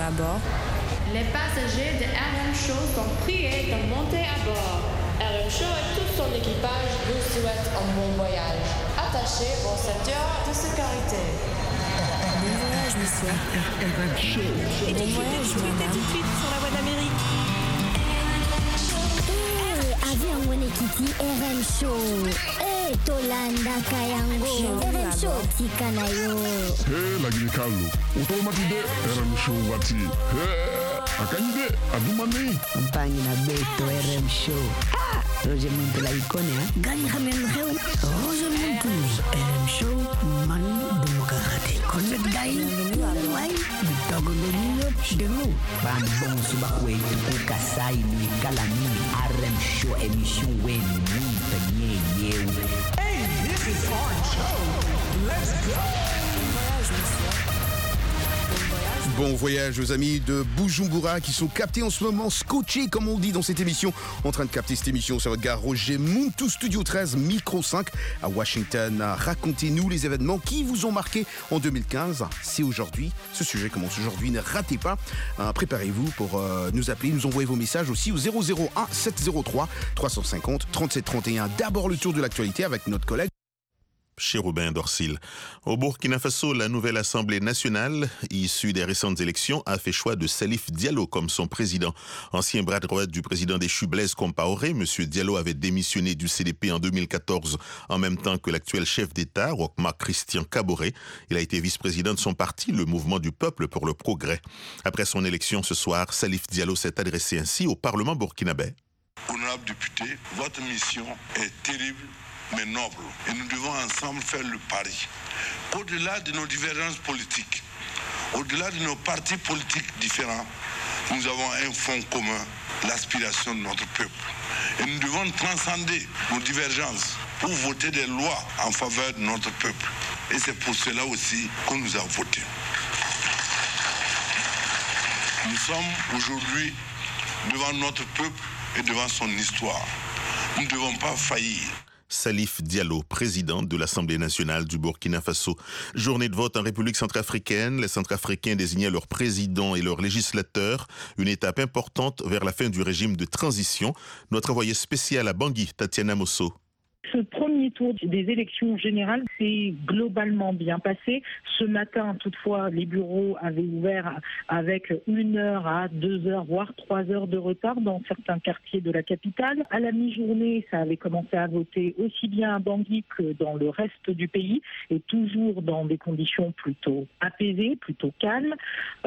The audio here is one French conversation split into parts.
à bord. Les passagers de RM Show sont priés de monter à bord. RM Show et tout son équipage vous souhaitent un bon voyage. Attachez vos ceintures de sécurité. Bon voyage, monsieur. RM Show. Bon voyage, madame. Tout de suite sur la voie d'Amérique. Avion Wenekiti RM Show. Tolanda Kayango. RM Show Tikanayo. Lagi Carlo. Automatide RM Show wati. Akanyide adumani. Campagne na beto RM Show. Roger Monte la icône, Gani Hamel Heu. Roger Monte RM Show man demokrati. Connect guy. Why? Bitago de nous. Bambon subakwe ku kasai ni kalami RM Show émission wen ni tanye yeu. Hey, this is our show. Let's go. Bon voyage aux amis de Bujumbura qui sont captés en ce moment, scotchés comme on dit dans cette émission, en train de capter cette émission sur votre gare Roger Muntu Studio 13, Micro 5 à Washington. Racontez-nous les événements qui vous ont marqué en 2015. C'est aujourd'hui, ce sujet commence aujourd'hui, ne ratez pas. Préparez-vous pour nous appeler, nous envoyer vos messages aussi au 001 703 350 37 31. D'abord le tour de l'actualité avec notre collègue Chérubin Dorsil. Au Burkina Faso, la nouvelle Assemblée nationale, issue des récentes élections, a fait choix de Salif Diallo comme son président. Ancien bras droit du président déchu Blaise Compaoré, M. Diallo avait démissionné du CDP en 2014, en même temps que l'actuel chef d'État, Roch-Marc Christian Kaboré. Il a été vice-président de son parti, le Mouvement du Peuple pour le Progrès. Après son élection ce soir, Salif Diallo s'est adressé ainsi au Parlement burkinabé. Honorable député, votre mission est terrible mais noble. Et nous devons ensemble faire le pari. Au-delà de nos divergences politiques, au-delà de nos partis politiques différents, nous avons un fond commun, l'aspiration de notre peuple. Et nous devons transcender nos divergences pour voter des lois en faveur de notre peuple. Et c'est pour cela aussi qu'on nous a votés. Nous sommes aujourd'hui devant notre peuple et devant son histoire. Nous ne devons pas faillir. Salif Diallo, président de l'Assemblée nationale du Burkina Faso. Journée de vote en République centrafricaine. Les Centrafricains désignaient leur président et leur législateur. Une étape importante vers la fin du régime de transition. Notre envoyé spécial à Bangui, Tatiana Mosso. Ce premier tour des élections générales s'est globalement bien passé. Ce matin, toutefois, les bureaux avaient ouvert avec 1 heure à 2 heures, voire 3 heures de retard dans certains quartiers de la capitale. À la mi-journée, ça avait commencé à voter aussi bien à Bangui que dans le reste du pays et toujours dans des conditions plutôt apaisées, plutôt calmes.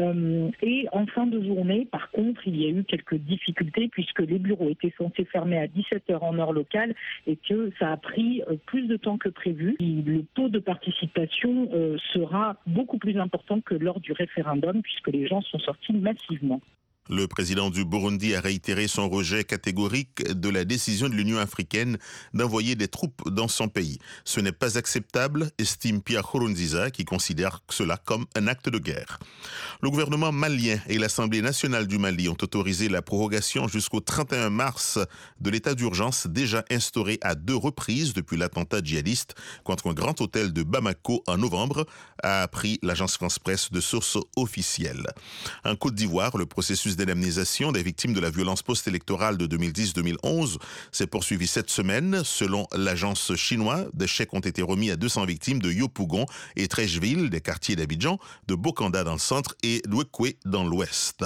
Et en fin de journée, par contre, il y a eu quelques difficultés puisque les bureaux étaient censés fermer à 17 heures en heure locale et que ça a pris plus de temps que prévu. Le taux de participation sera beaucoup plus important que lors du référendum puisque les gens sont sortis massivement. Le président du Burundi a réitéré son rejet catégorique de la décision de l'Union africaine d'envoyer des troupes dans son pays. Ce n'est pas acceptable, estime Pierre Nkurunziza, qui considère cela comme un acte de guerre. Le gouvernement malien et l'Assemblée nationale du Mali ont autorisé la prorogation jusqu'au 31 mars de l'état d'urgence déjà instauré à 2 reprises depuis l'attentat djihadiste contre un grand hôtel de Bamako en novembre, a appris l'agence France-Presse de sources officielles. En Côte d'Ivoire, le processus d'indemnisation des victimes de la violence post-électorale de 2010-2011 s'est poursuivi cette semaine. Selon l'agence chinoise, des chèques ont été remis à 200 victimes de Yopougon et Trècheville, des quartiers d'Abidjan, de Bokanda dans le centre et d'Ouekoué dans l'ouest.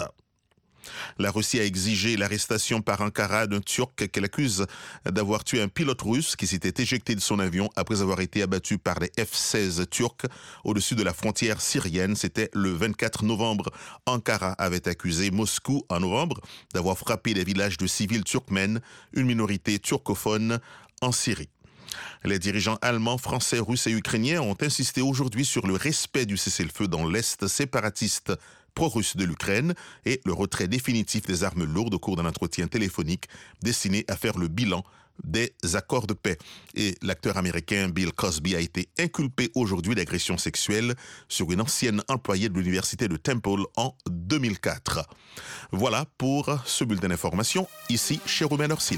La Russie a exigé l'arrestation par Ankara d'un Turc qu'elle accuse d'avoir tué un pilote russe qui s'était éjecté de son avion après avoir été abattu par les F-16 turcs au-dessus de la frontière syrienne. C'était le 24 novembre. Ankara avait accusé Moscou en novembre d'avoir frappé des villages de civils turkmènes, une minorité turcophone en Syrie. Les dirigeants allemands, français, russes et ukrainiens ont insisté aujourd'hui sur le respect du cessez-le-feu dans l'Est séparatiste pro-russe de l'Ukraine et le retrait définitif des armes lourdes au cours d'un entretien téléphonique destiné à faire le bilan des accords de paix. Et l'acteur américain Bill Cosby a été inculpé aujourd'hui d'agression sexuelle sur une ancienne employée de l'université de Temple en 2004. Voilà pour ce bulletin d'information, ici chez Romain Orsil.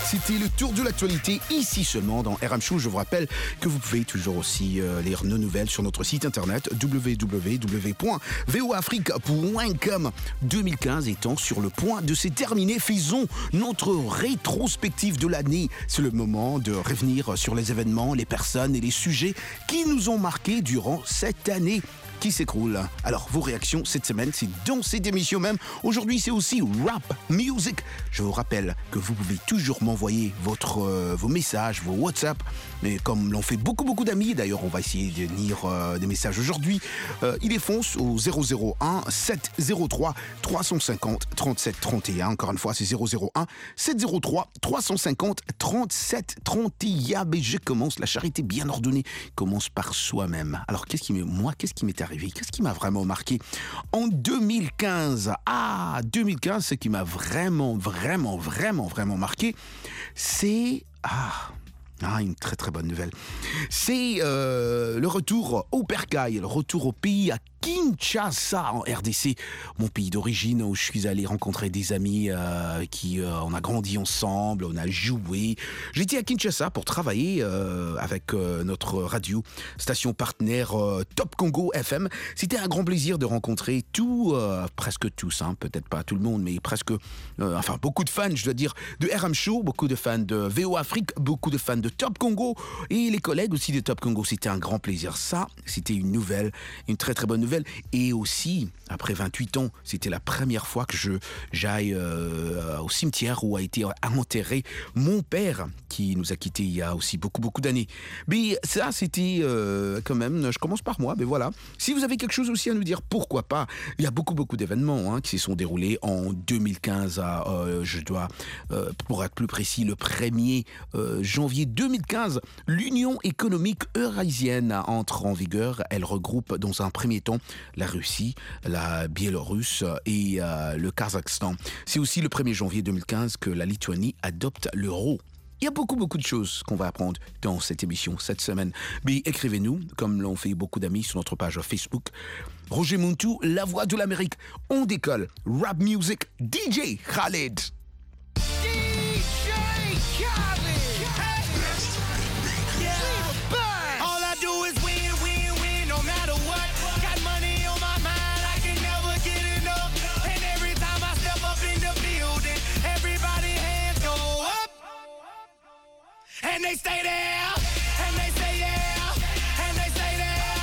C'était le tour de l'actualité ici seulement dans RM Show. Je vous rappelle que vous pouvez toujours aussi lire nos nouvelles sur notre site internet www.voafrique.com. 2015 étant sur le point de se terminer, faisons notre rétrospective de l'année. C'est le moment de revenir sur les événements, les personnes et les sujets qui nous ont marqués durant cette année qui s'écroule. Alors, vos réactions cette semaine, c'est dans cette émission même. Aujourd'hui, c'est aussi Rap Music. Je vous rappelle que vous pouvez toujours m'envoyer vos messages, vos WhatsApp. Mais comme l'ont fait beaucoup d'amis, d'ailleurs, on va essayer de lire des messages aujourd'hui. Il les fonce au 001 703 350 37 31. Encore une fois, c'est 001 703 350 37 31. Mais je commence, la charité bien ordonnée commence par soi-même. Alors, qu'est-ce qui m'est arrivé? Qu'est-ce qui m'a vraiment marqué en 2015? 2015, ce qui m'a vraiment marqué, c'est... une très très bonne nouvelle. C'est le retour au Bercail, le retour au pays, à Kinshasa, en RDC, mon pays d'origine, où je suis allé rencontrer des amis on a grandi ensemble, on a joué. J'étais à Kinshasa pour travailler avec notre radio, station partenaire Top Congo FM. C'était un grand plaisir de rencontrer presque tous, peut-être pas tout le monde, mais presque, beaucoup de fans, je dois dire, de RM Show, beaucoup de fans de VO Afrique, beaucoup de fans de Top Congo et les collègues aussi de Top Congo. C'était un grand plaisir. Ça, c'était une très très bonne nouvelle. Et aussi, après 28 ans, c'était la première fois que j'aille au cimetière où a été enterré mon père, qui nous a quittés il y a aussi beaucoup d'années. Mais ça, c'était quand même, je commence par moi, mais voilà. Si vous avez quelque chose aussi à nous dire, pourquoi pas. Il y a beaucoup d'événements qui se sont déroulés en 2015, pour être plus précis, le 1er janvier 2015, l'Union économique eurasienne entre en vigueur. Elle regroupe dans un premier temps la Russie, la Biélorusse et le Kazakhstan. C'est aussi le 1er janvier 2015 que la Lituanie adopte l'euro. Il y a beaucoup de choses qu'on va apprendre dans cette émission cette semaine. Mais écrivez-nous, comme l'ont fait beaucoup d'amis sur notre page Facebook. Roger Muntu, la voix de l'Amérique. On décolle. Rap Music, DJ Khaled. And they stay there, and they say yeah, and they say there.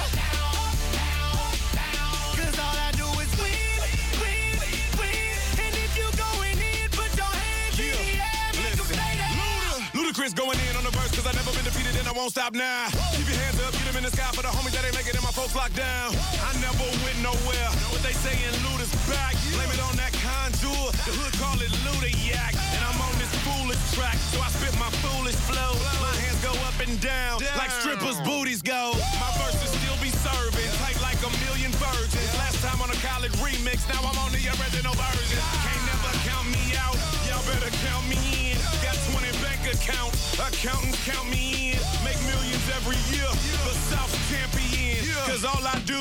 Cause all I do is win. And if you going in, put your hands in the air, make them stay there. Ludacris going in on the verse, cause I never been defeated and I won't stop now. Keep your hands up, get them in the sky for the homies that ain't making it, my folks locked down. I never went nowhere, what they saying, Luda's back. Blame it on that contour, the hood call it Luda-yak. And I'm on this foolish track, so I spit my foolish flow. My hands go up and down, like strippers' booties go. My verses still be serving, tight like a million virgins. Last time on a college remix, now I'm on the original version. Can't never count me out, y'all better count me in. Got 20 bank accounts, accountants count me in. Make millions every year, the South champion. Cause all I do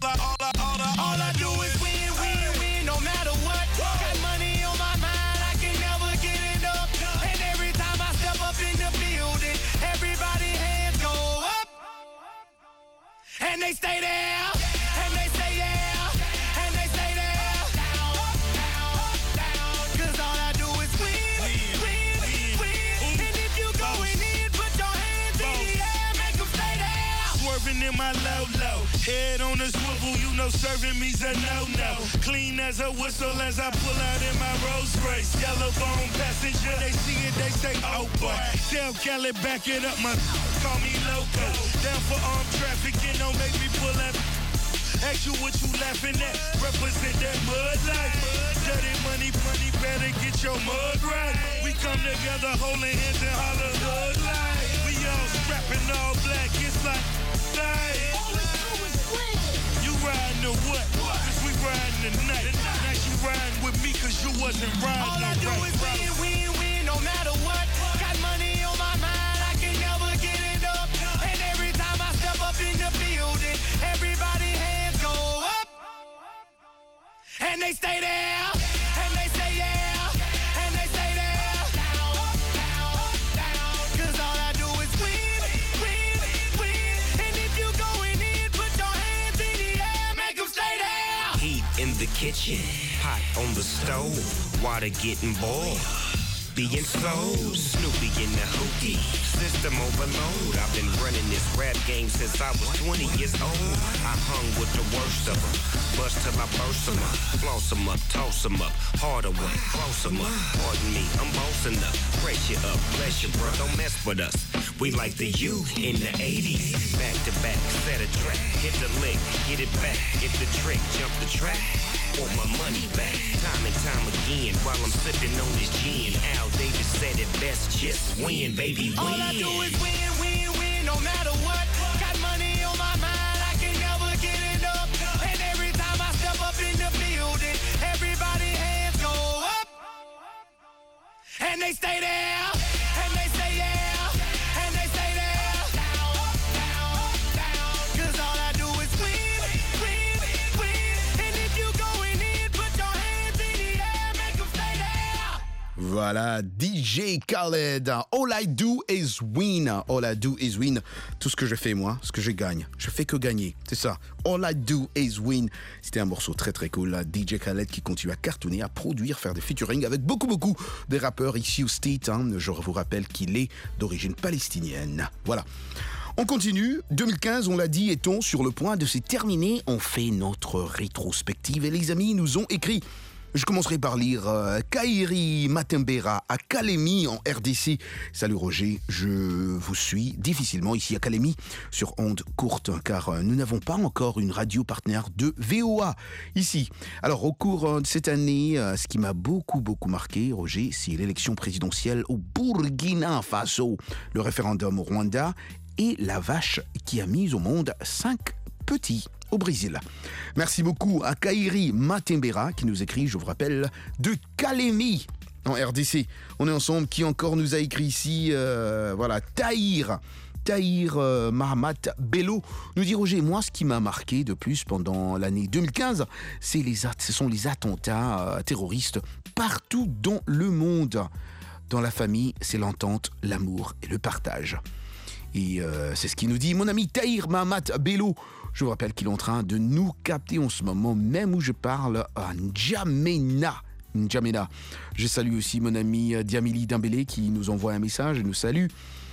is win, no matter what. Got money on my mind, I can never get enough. And every time I step up in the building, everybody hands go up. And they stay there, and they say yeah, and they stay there. Cause all I do is win. And if you going in, put your hands in the air, make them stay there. Swerving in my low, head on a swivel, you know serving me's a no. Clean as a whistle as I pull out in my Rolls Royce. Yellow bone passenger, they see it, they say, oh boy. Tell Cali, back it up, my call me loco. Down for armed trafficking, don't make me pull up. Ask you what you laughing at, represent that mud life. Dirty money, better get your mud right. We come together holding hands and holler hood life. We all strapping all black, it's like, you riding or what? Cause we riding tonight. Now you riding with me cause you wasn't riding. All I do is win, no matter what. Got money on my mind, I can never get it up. And every time I step up in the building, everybody hands go up. And they stay there, and they say yeah, and they say there. the kitchen, pot on the stove, water getting boiled. Being slow, Snoopy in the hootie, system overload. I've been running this rap game since I was 20 years old. I hung with the worst of them, bust till I burst them up, floss them up, toss them up, hard away, close them up. Pardon me, I'm bossing up, brace you up, bless you, bro, don't mess with us. We like the U in the 80s, back to back, set a track, hit the lick, get it back, get the trick, jump the track. Want my money back, time and time again, while I'm sipping on this gin. Al Davis said it best, just win, baby, win. All I do is win, win, win, no matter what. Got money on my mind, I can never get enough. And every time I step up in the building, everybody hands go up. And they stay there, and they say yeah, and they stay there. Down, down, down. Cause all I do is win, win, win. And if you going in, put your hands in the air, make them stay there. Voilà, DJ Khaled. All I do is win. All I do is win. Tout ce que je fais, moi, ce que je gagne. Je fais que gagner. C'est ça. All I do is win. C'était un morceau très très cool. DJ Khaled qui continue à cartonner, à produire, faire des featuring avec beaucoup des rappeurs ici au State. Je vous rappelle qu'il est d'origine palestinienne. Voilà. On continue. 2015, on l'a dit, est-on sur le point de se terminer. On fait notre rétrospective et les amis nous ont écrit. Je commencerai par lire Kairi Matembera à Kalemi en RDC. Salut Roger, je vous suis difficilement ici à Kalemi sur ondes courtes car nous n'avons pas encore une radio partenaire de VOA ici. Alors au cours de cette année, ce qui m'a beaucoup marqué, Roger, c'est l'élection présidentielle au Burkina Faso, le référendum au Rwanda et la vache qui a mis au monde 5 petits au Brésil. Merci beaucoup à Kairi Matembera qui nous écrit, je vous rappelle, de Kalemi en RDC. On est ensemble. Qui encore nous a écrit ici voilà, Tahir Mahamat Bello nous dit Roger, moi ce qui m'a marqué de plus pendant l'année 2015, ce sont les attentats terroristes partout dans le monde. Dans la famille, c'est l'entente, l'amour et le partage. Et c'est ce qu'il nous dit mon ami Tahir Mahamat Bello. Je vous rappelle qu'il est en train de nous capter en ce moment même où je parle à N'Djamena. Je salue aussi mon ami Diamili Dembélé qui nous envoie un message et nous salue.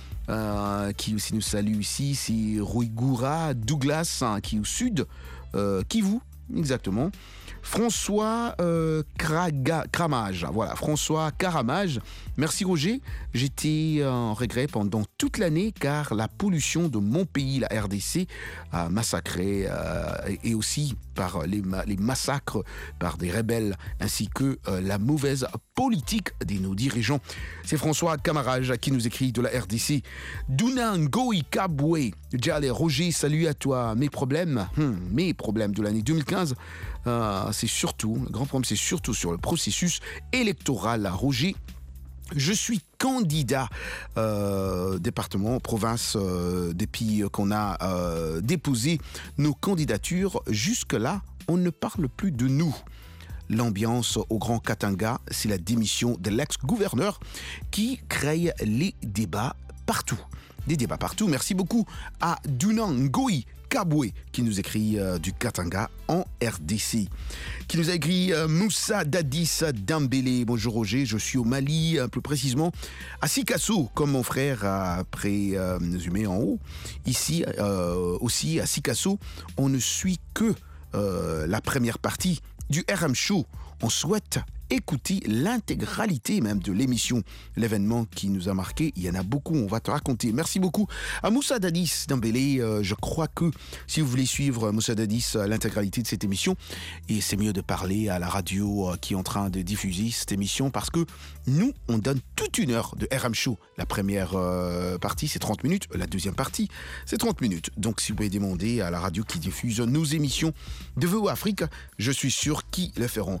Qui aussi nous salue ici, c'est Rouigoura Douglas qui est au sud, Kivu, exactement. François Caramage. Voilà, François Caramage. Merci Roger. J'étais en regret pendant toute l'année car la pollution de mon pays, la RDC, a massacré et aussi par les massacres par des rebelles ainsi que la mauvaise politique de nos dirigeants. C'est François Camarage qui nous écrit de la RDC. Dunangoi Kabwe. Djale Roger, salut à toi. Mes problèmes de l'année 2015, c'est surtout, le grand problème, c'est surtout sur le processus électoral. Roger, je suis candidat département, province, depuis qu'on a déposé nos candidatures. Jusque-là, on ne parle plus de nous. L'ambiance au Grand Katanga, c'est la démission de l'ex-gouverneur qui crée les débats partout. Des débats partout. Merci beaucoup à Dunangoi Kabwe qui nous écrit du Katanga en RDC. Qui nous a écrit Moussa Dadis Dambélé. Bonjour Roger, je suis au Mali, plus précisément à Sikasso, comme mon frère a présumé en haut. Ici aussi à Sikasso, on ne suit que la première partie du RM Show. On souhaite écouter l'intégralité même de l'émission, l'événement qui nous a marqué. Il y en a beaucoup, on va te raconter. Merci beaucoup à Moussa Dadis Dembélé. Je crois que si vous voulez suivre Moussa Dadis, l'intégralité de cette émission, et c'est mieux de parler à la radio qui est en train de diffuser cette émission parce que nous, on donne toute une heure de RM Show. La première partie, c'est 30 minutes. La deuxième partie, c'est 30 minutes. Donc, si vous pouvez demander à la radio qui diffuse nos émissions de VOA Afrique, je suis sûr qu'ils le feront.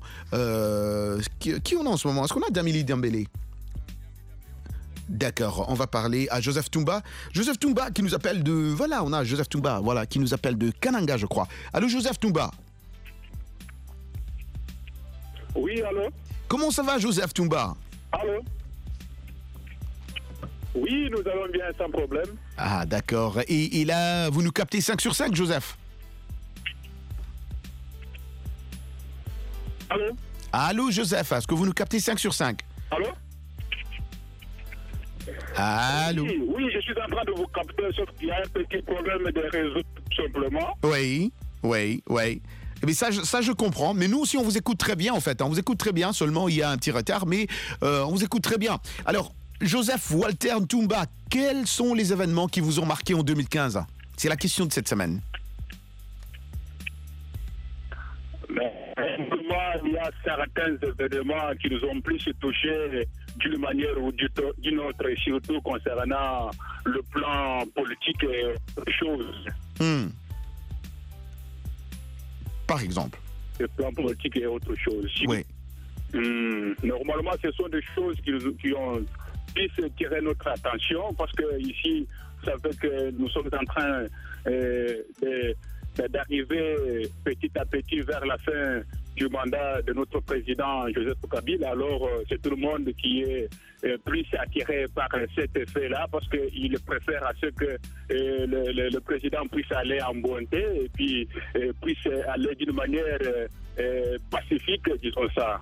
Qui on a en ce moment? Est-ce qu'on a Damili Dembélé? D'accord, on va parler à Joseph Toumba. Joseph Toumba qui nous appelle de... Voilà, on a Joseph Toumba, voilà, qui nous appelle de Kananga, je crois. Allô, Joseph Toumba? Oui, allô? Comment ça va, Joseph Toumba? Allô? Oui, nous allons bien, sans problème. Ah, d'accord. Et là, vous nous captez 5 sur 5, Joseph? Allô, Joseph, est-ce que vous nous captez 5 sur 5? Allô? Allô? Oui, je suis en train de vous capter, sauf qu'il y a un petit problème de réseau, tout simplement. Oui. Eh bien, ça, je comprends. Mais nous aussi, on vous écoute très bien, en fait. On vous écoute très bien, seulement il y a un petit retard, mais on vous écoute très bien. Alors, Joseph Walter Ntumba, quels sont les événements qui vous ont marqué en 2015? C'est la question de cette semaine. Mais il y a certains événements qui nous ont plus touchés d'une manière ou d'une autre, surtout concernant le plan politique et autres choses. Par exemple? Le plan politique et autre chose. Oui. Normalement, ce sont des choses qui ont plus tiré notre attention parce que ici, vous savez que nous sommes en train d'arriver petit à petit vers la fin du mandat de notre président Joseph Kabila. Alors, c'est tout le monde qui est plus attiré par cet effet-là parce qu'il préfère à ce que le président puisse aller en bonté et puis puisse aller d'une manière pacifique, disons ça.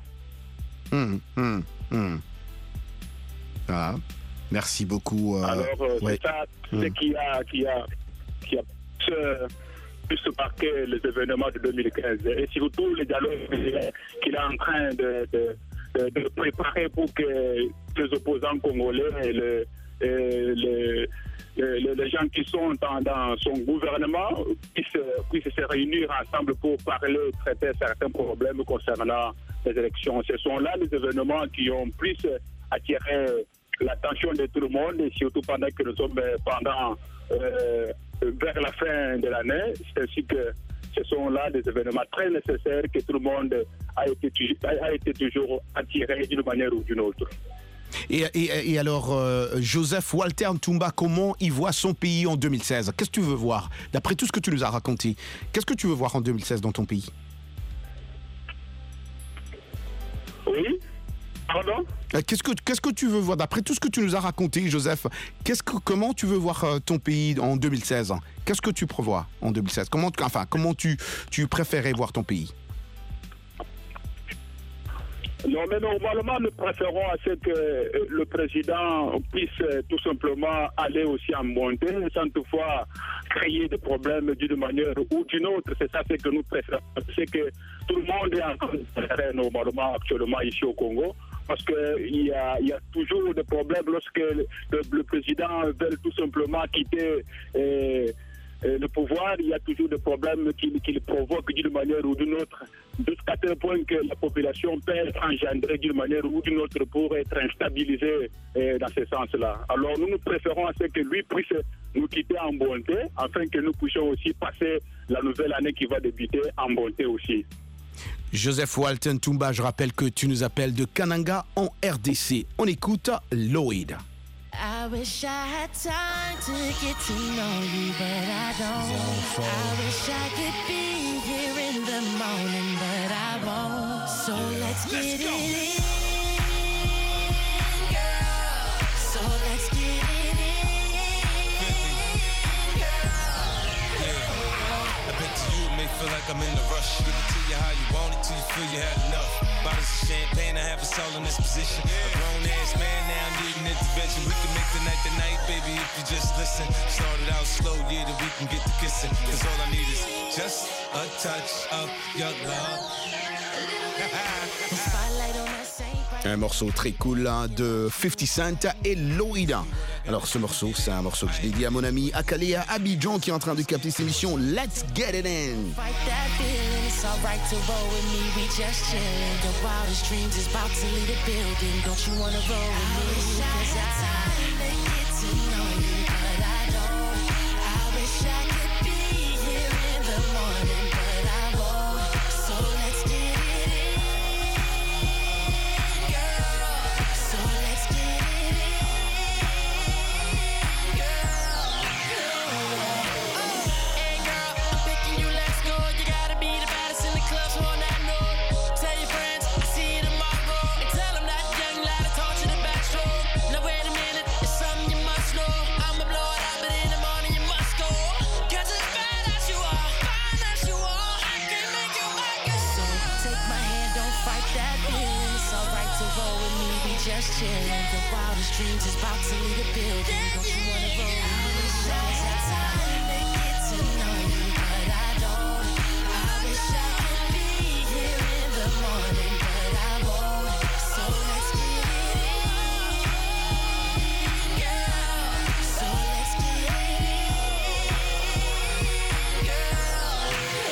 Ah, merci beaucoup. Alors, c'est ça ce qui a plus marqué les événements de 2015 et surtout les dialogues qu'il est en train de préparer pour que les opposants congolais et les gens qui sont dans son gouvernement puissent se réunir ensemble pour parler, traiter certains problèmes concernant les élections. Ce sont là les événements qui ont plus attiré l'attention de tout le monde et surtout pendant que nous sommes vers la fin de l'année. C'est ainsi que ce sont là des événements très nécessaires que tout le monde a été toujours attiré d'une manière ou d'une autre. Et alors, Joseph Walter Ntumba, comment il voit son pays en 2016? Qu'est-ce que tu veux voir? D'après tout ce que tu nous as raconté, qu'est-ce que tu veux voir en 2016 dans ton pays? Oui. Pardon? Qu'est-ce que tu veux voir? D'après tout ce que tu nous as raconté, Joseph, comment tu veux voir ton pays en 2016? Qu'est-ce que tu prévois en 2016? Comment tu préférais voir ton pays? Non, mais normalement, nous préférons à ce que le président puisse tout simplement aller aussi en montée, sans toutefois créer des problèmes d'une manière ou d'une autre. C'est ça ce que nous préférons. C'est que tout le monde est en train de faire normalement actuellement ici au Congo. Parce qu'il y a toujours des problèmes lorsque le président veut tout simplement quitter le pouvoir. Il y a toujours des problèmes qu'il provoque d'une manière ou d'une autre, jusqu'à tel point que la population peut être engendrée d'une manière ou d'une autre pour être instabilisée dans ce sens-là. Alors nous préférons à ce que lui puisse nous quitter en bonté, afin que nous puissions aussi passer la nouvelle année qui va débuter en bonté aussi. Joseph Walter Ntumba, je rappelle que tu nous appelles de Kananga en RDC. On écoute Lloyd. I wish I had time to get to know you, but I don't. I wish I could be here in the morning, but I won't. So let's get it in, girl. So let's get it in, girl. I bet you may feel like I'm in a rush. Give it to you how you want it till you feel you had enough. Bottles of champagne, I have us all in this position. A grown ass man now needing intervention. We can make the night, baby, if you just listen. Started out slow, yeah, that we can get to kissing. Cause all I need is just a touch of your love. Un morceau très cool de 50 Cent et Lloyd. Alors ce morceau, c'est un morceau que je dédie à mon ami Akalea Abidjan qui est en train de capter cette émission. Let's get it in. Fight that feeling, it's alright to roll with me. We just chillin'. The wildest dreams is about to leave the building. Don't you wanna roll with me? Cause I time to get to know you, but I don't. I wish I could be here in the morning, but I won't. So let's get it in, girl. So let's get it in, girl. Hey girl, I'm picking you, let's go. You gotta be the baddest in the club, so on that note, tell your friends I see you tomorrow, and tell them that young lad I taught you the backstroke. Now wait a minute, it's something you must know. chilling. The wildest dreams is about to leave the building. Don't you wanna roll with me? I wish I had time to get to know you, but I don't. I wish I could be here in the morning, but I won't. So let's get it in, girl. So let's get it in, girl.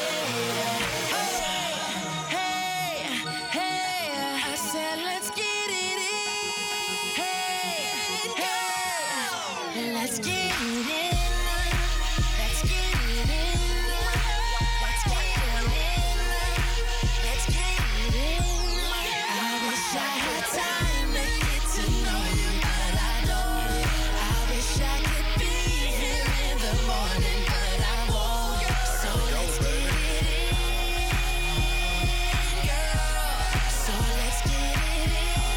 Hey, hey, I said let's get it in. Hey, hey, let's get it in. Let's get it in. Let's get it in. Let's get it in. I wish I had time to get to know you, but I don't. I wish I could be here in the morning, but I won't. So let's get it in, girl. So let's get it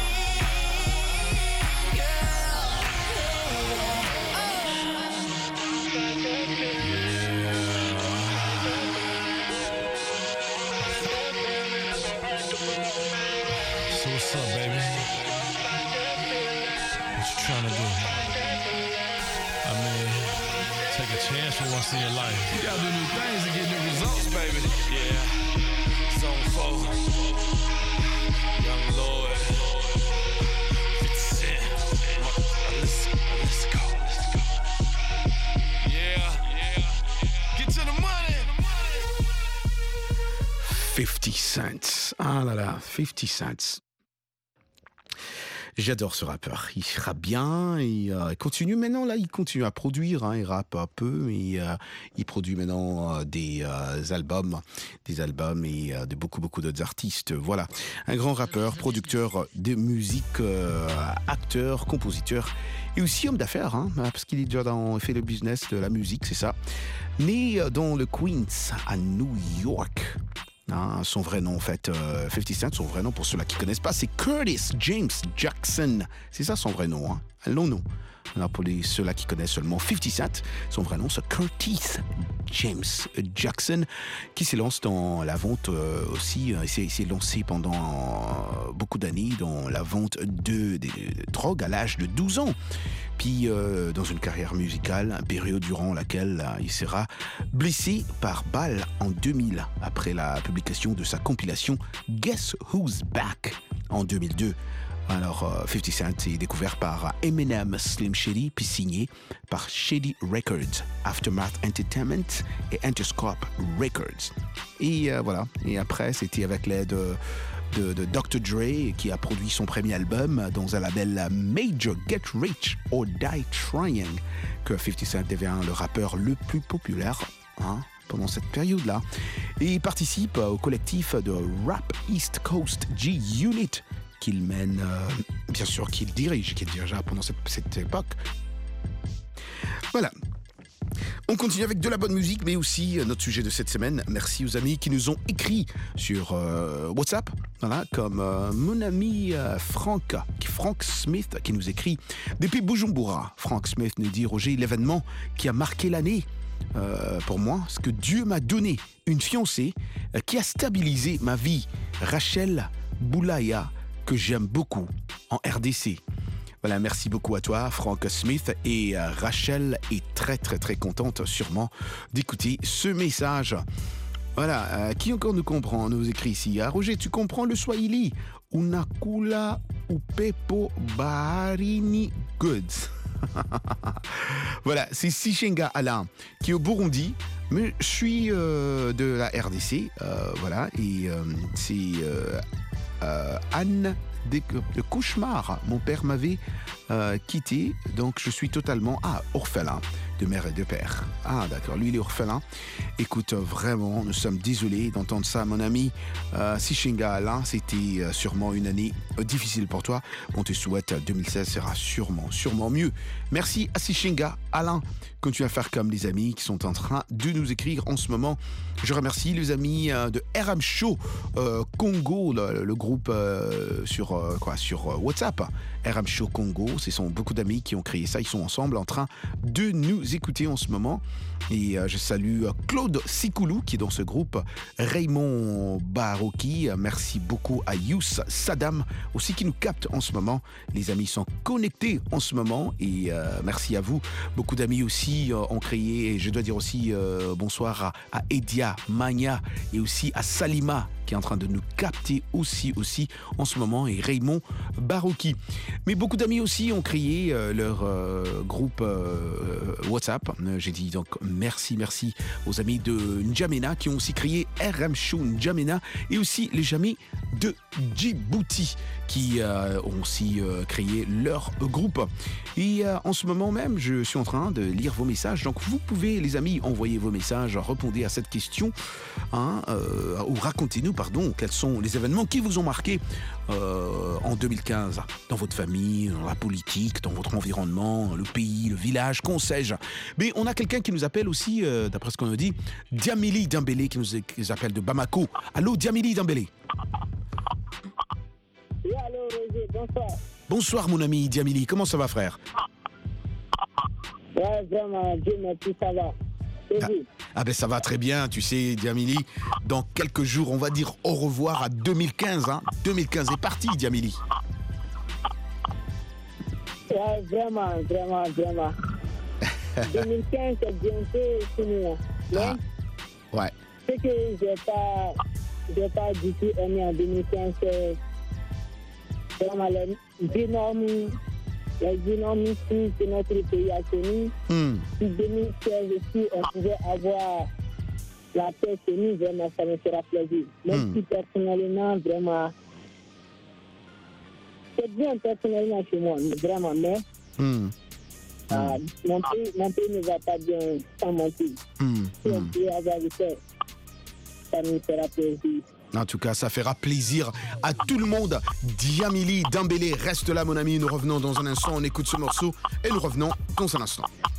in, girl. So what's up, baby? What you trying to do? I mean, take a chance for once in your life. You gotta do new things to get new results, baby. Yeah. Zone 4. Young Lord. 50 Cent. Let's go. Yeah. Get to the money. 50 Cent. Ah là là, 50 Cent. J'adore ce rappeur. Il rappe bien, il continue maintenant, là, il continue à produire, hein, il rappe un peu, mais il produit maintenant des albums et de beaucoup d'autres artistes. Voilà, un grand rappeur, producteur de musique, acteur, compositeur et aussi homme d'affaires, hein, parce qu'il est déjà fait le business de la musique, c'est ça. Né dans le Queens, à New York. Hein, son vrai nom, en fait, 50 Cent, son vrai nom, pour ceux-là qui ne connaissent pas, c'est Curtis James Jackson. C'est ça son vrai nom, hein, un long nom. Alors pour ceux-là qui connaissent seulement 50 Cent, son vrai nom, c'est Curtis James Jackson, qui s'élance dans la vente aussi. Il s'est lancé pendant beaucoup d'années dans la vente de drogue à l'âge de 12 ans. Puis dans une carrière musicale, une période durant laquelle il sera blessé par balle en 2000, après la publication de sa compilation Guess Who's Back en 2002. Alors 50 Cent est découvert par Eminem, Slim Shady, puis signé par Shady Records, Aftermath Entertainment et Interscope Records. Et voilà, et après c'était avec l'aide de Dr. Dre, qui a produit son premier album dans un label Major Get Rich or Die Trying, que 50 Cent devient le rappeur le plus populaire, hein, pendant cette période-là. Et il participe au collectif de Rap East Coast G-Unit, qu'il mène, bien sûr, qu'il dirigea pendant cette époque. Voilà. On continue avec de la bonne musique, mais aussi notre sujet de cette semaine. Merci aux amis qui nous ont écrit sur WhatsApp, voilà, comme mon ami Frank Smith qui nous écrit depuis Bujumbura. Frank Smith nous dit: Roger, l'événement qui a marqué l'année pour moi, c'est que Dieu m'a donné une fiancée qui a stabilisé ma vie, Rachel Boulaya, que j'aime beaucoup en RDC. Voilà, merci beaucoup à toi, Frank Smith, et Rachel est très très très contente sûrement d'écouter ce message. Voilà, qui encore nous comprend, nous écrit ici. Roger, tu comprends le Swahili? Unakula upepo baharini goods. Voilà, c'est Sishenga Alain qui est au Burundi, mais je suis de la RDC, voilà, et c'est Anne de cauchemar. Mon père m'avait quitté, donc je suis totalement orphelin de mère et de père. Ah d'accord, lui il est orphelin. Écoute, vraiment, nous sommes désolés d'entendre ça, mon ami. Sishenga Alain, c'était sûrement une année difficile pour toi. On te souhaite 2016 sera sûrement mieux. Merci à Sishenga Alain. Continuez à faire comme les amis qui sont en train de nous écrire en ce moment. Je remercie les amis de RM Show Congo, le groupe sur WhatsApp. RM Show Congo, ce sont beaucoup d'amis qui ont créé ça. Ils sont ensemble en train de nous écouter en ce moment. Et je salue Claude Sikoulou qui est dans ce groupe. Raymond Baroki, merci beaucoup à Yous Saddam aussi qui nous capte en ce moment. Les amis sont connectés en ce moment et merci à vous. Beaucoup d'amis aussi ont créé, et je dois dire aussi bonsoir à Edia Mania et aussi à Salima qui est en train de nous capter aussi en ce moment, et Raymond Baroki. Mais beaucoup d'amis aussi ont créé leur groupe WhatsApp. J'ai dit donc merci aux amis de N'Djamena qui ont aussi créé RM Show N'Djamena, et aussi les amis de Djibouti qui ont aussi créé leur groupe. Et en ce moment même, je suis en train de lire vos messages. Donc vous pouvez, les amis, envoyer vos messages, répondez à cette question, ou racontez-nous, quels sont les événements qui vous ont marqué en 2015 dans votre famille, dans la politique, dans votre environnement, le pays, le village, qu'on sais-je. Mais on a quelqu'un qui nous appelle aussi, d'après ce qu'on nous dit, Diamili Dembélé qui nous appelle de Bamako. Allô, Diamili Dembélé. Oui, allô, Roger, bonsoir. Bonsoir mon ami Diamili, comment ça va frère? Ouais, vraiment, Dieu merci, ça va. Ben ça va très bien, tu sais Diamili, dans quelques jours on va dire au revoir à 2015, 2015 est parti Diamili. Ouais, vraiment. 2015 c'est bientôt fini. Mais ouais. Ce que j'ai pas du tout aimé en 2015, c'est vraiment les énormes crises que notre pays a connues. En 2016 aussi, on pouvait avoir la paix chez nous, vraiment, ça me fera plaisir. Même si personnellement, vraiment, c'est bien personnellement chez moi, vraiment, mais mon pays ne va pas bien sans mon pays. Si on peut avoir le paix, ça me fera plaisir. En tout cas, ça fera plaisir à tout le monde. Diamili Dembélé, reste là mon ami. Nous revenons dans un instant. On écoute ce morceau et nous revenons dans un instant.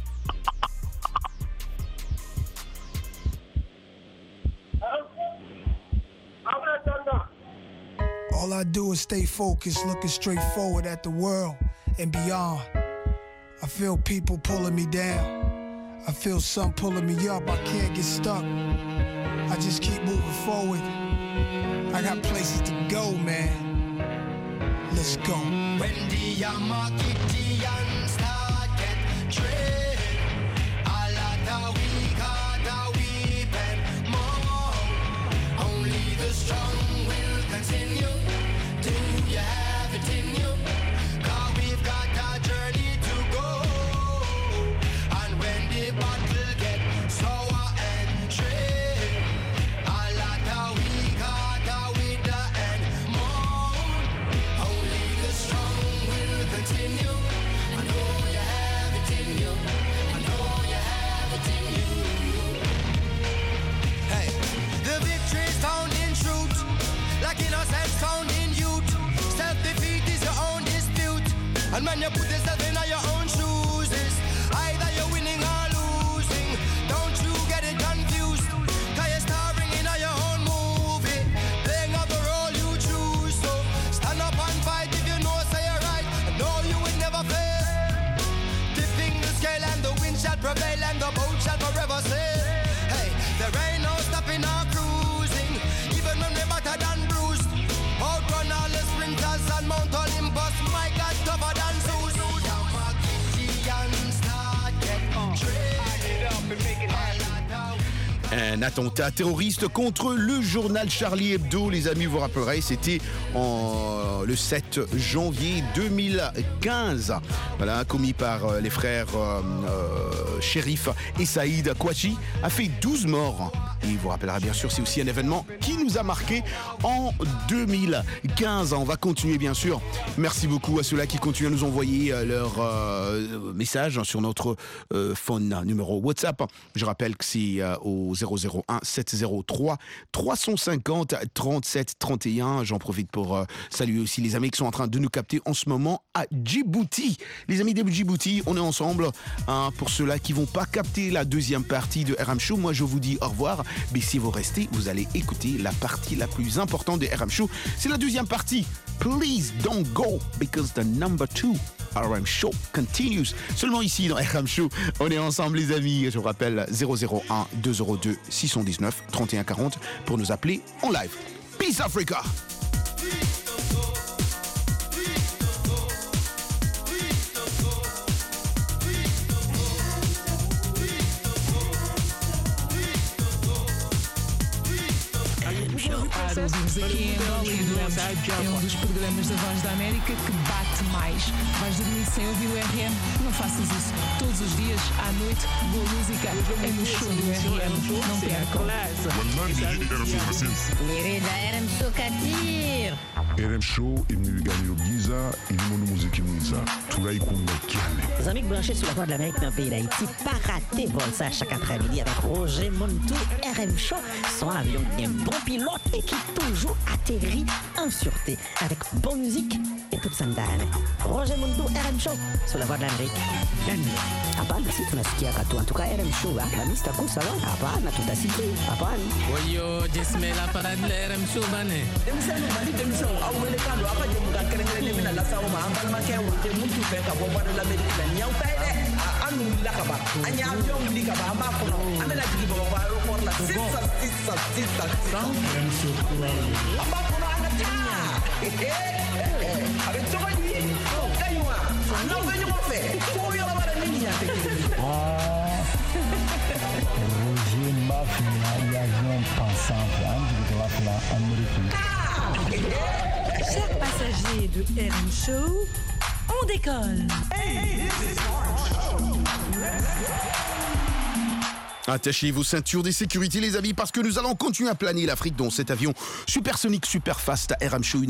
All I do is stay focused, looking straight forward at the world and beyond. I feel people pulling me down. I feel some pulling me up. I can't get stuck. I just keep moving forward. I got places to go, man. Let's go. When the market start get trade, all of we got weeping more. Only the strong will continue. Do you have it in you? 'Cause we've got a journey to go. And when the battle get sour and trade, all of we got with the end more. Only the strong will continue. I know you have it in you. I know you have it in you. Hey, the victory is found in truth, like innocence found in youth. Self-defeat is your own dispute, and when you put yourself in your own shoes, it's either you're winning or losing. Don't you get it confused, 'cause you're starring in your own movie, playing out the role you choose. So stand up and fight if you know say you're right. I know you will never fail. Tipping the scale and the wind shall prevail and the boat shall forever sail. Hey, there ain't no stopping or cruising, even when we're battered and bruised. Outrun all the sprinters and Mount Olympus, my God, tougher than Zeus. Un attentat terroriste contre le journal Charlie Hebdo, les amis, vous rappellerez, c'était le 7 janvier 2015, voilà, commis par les frères Chérif et Saïd Kouachi, a fait 12 morts Et il vous rappellera bien sûr, c'est aussi un événement qui nous a marqué en 2015. On va continuer bien sûr. Merci beaucoup à ceux-là qui continuent à nous envoyer leurs messages sur notre phone numéro WhatsApp. Je rappelle que c'est au 001 703 350 37 31. J'en profite pour saluer aussi les amis qui sont en train de nous capter en ce moment à Djibouti. Les amis de Djibouti, on est ensemble. Pour ceux-là qui vont pas capter la deuxième partie de RM Show, moi je vous dis au revoir. Mais si vous restez, vous allez écouter la partie la plus importante de RM Show. C'est la deuxième partie. Please don't go because the number 2 RM Show continues. Seulement ici dans RM Show, on est ensemble les amis. Je vous rappelle 001 202 619 31 40 pour nous appeler en live. Peace Africa. Ouvimos aqui em Angola e adoramos. É um dos programas da Voz da América que bate mais. Vais dormir sem ouvir o RM? Não faças isso. Todos os dias, à noite, boa música é no show do RM. Não percam. Querida RM Show Katir. RM Show imnigani giza ilimono muziki mwiza tulaikunga kiane. Les amis branchés sur la voie de l'Amérique dans le pays d'Haïti, pas rater vol ça chaque après-midi avec Roger Montou, RM Show, son avion bien bon pilote et qui toujours atterrit en sûreté avec bonne musique et toute sa dame. Roger Montou, RM Show, sur la voie de l'Amérique. Hapana, si tunasikia katu. En tout cas, RM Show, la liste cool, ça va? Hapana, tutasikia. Hapana. Oyo, jismela parade la RM Show bane. Demisão, awelekalo akaje mukakerengele mina lasawo mahambal make wote muntu feka boba de l'Amérique la nyau taide anu lakaba anya avion likaba amba kono amela digi boba aéroport la sisa amba kono anatia avec ça va lui kaywa non venez mon fait pour y avoir la ligne Roger Mafia, l'avion pensant de la Amérique. Chers passagers de RM Show, on décolle. Hey, this is RM Show. Attachez vos ceintures de sécurité les amis parce que nous allons continuer à planer l'Afrique dans cet avion supersonique super fast à RM Show,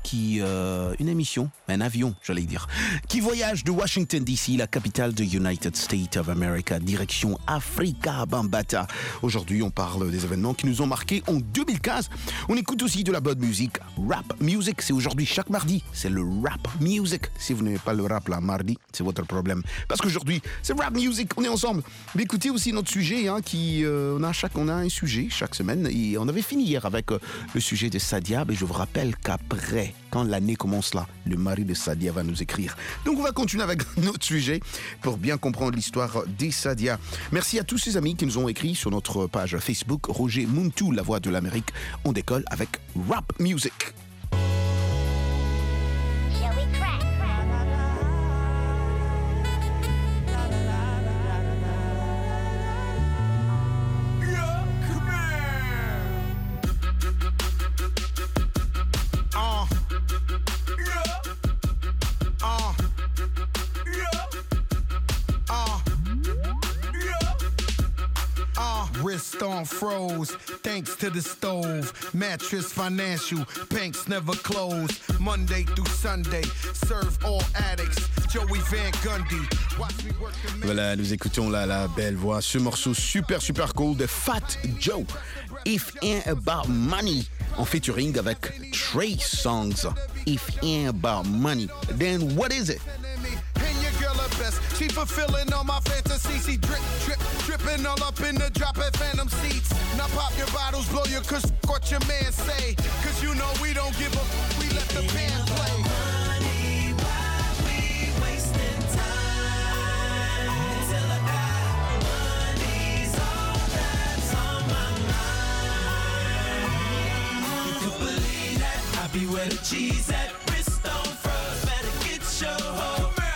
un avion j'allais dire, qui voyage de Washington DC, la capitale de United States of America, direction Africa Bambata. Aujourd'hui on parle des événements qui nous ont marqués en 2015. On écoute aussi de la bonne musique, rap music, c'est aujourd'hui chaque mardi, c'est le rap music. Si vous n'aimez pas le rap là mardi, c'est votre problème parce qu'aujourd'hui c'est rap music, on est ensemble. Mais écoutez aussi notre sujet on a un sujet chaque semaine et on avait fini hier avec le sujet de Sadia, mais je vous rappelle qu'après, quand l'année commence là, le mari de Sadia va nous écrire. Donc on va continuer avec notre sujet pour bien comprendre l'histoire des Sadia. Merci à tous ces amis qui nous ont écrit sur notre page Facebook, Roger Montou, la voix de l'Amérique. On décolle avec rap music. Wrist on froze, thanks to the stove. Mattress financial, banks never close. Monday through Sunday, serve all addicts. Joey Van Gundy. Watch me work the Voilà, nous écoutons là la belle voix, ce morceau super cool de Fat Joe. If Ain't About Money, en featuring avec Trey Songz. If Ain't About Money, then what is it? best. She fulfilling all my fantasies. She dripping all up in the dropping phantom seats. Now pop your bottles, blow your kush, what your man say. Cause you know we don't give a, we let the band play. Money, why we wasting time? Till I die, money's all that's on my mind. You could believe that I be where the cheese at. Wrist on froze, better get your hoe.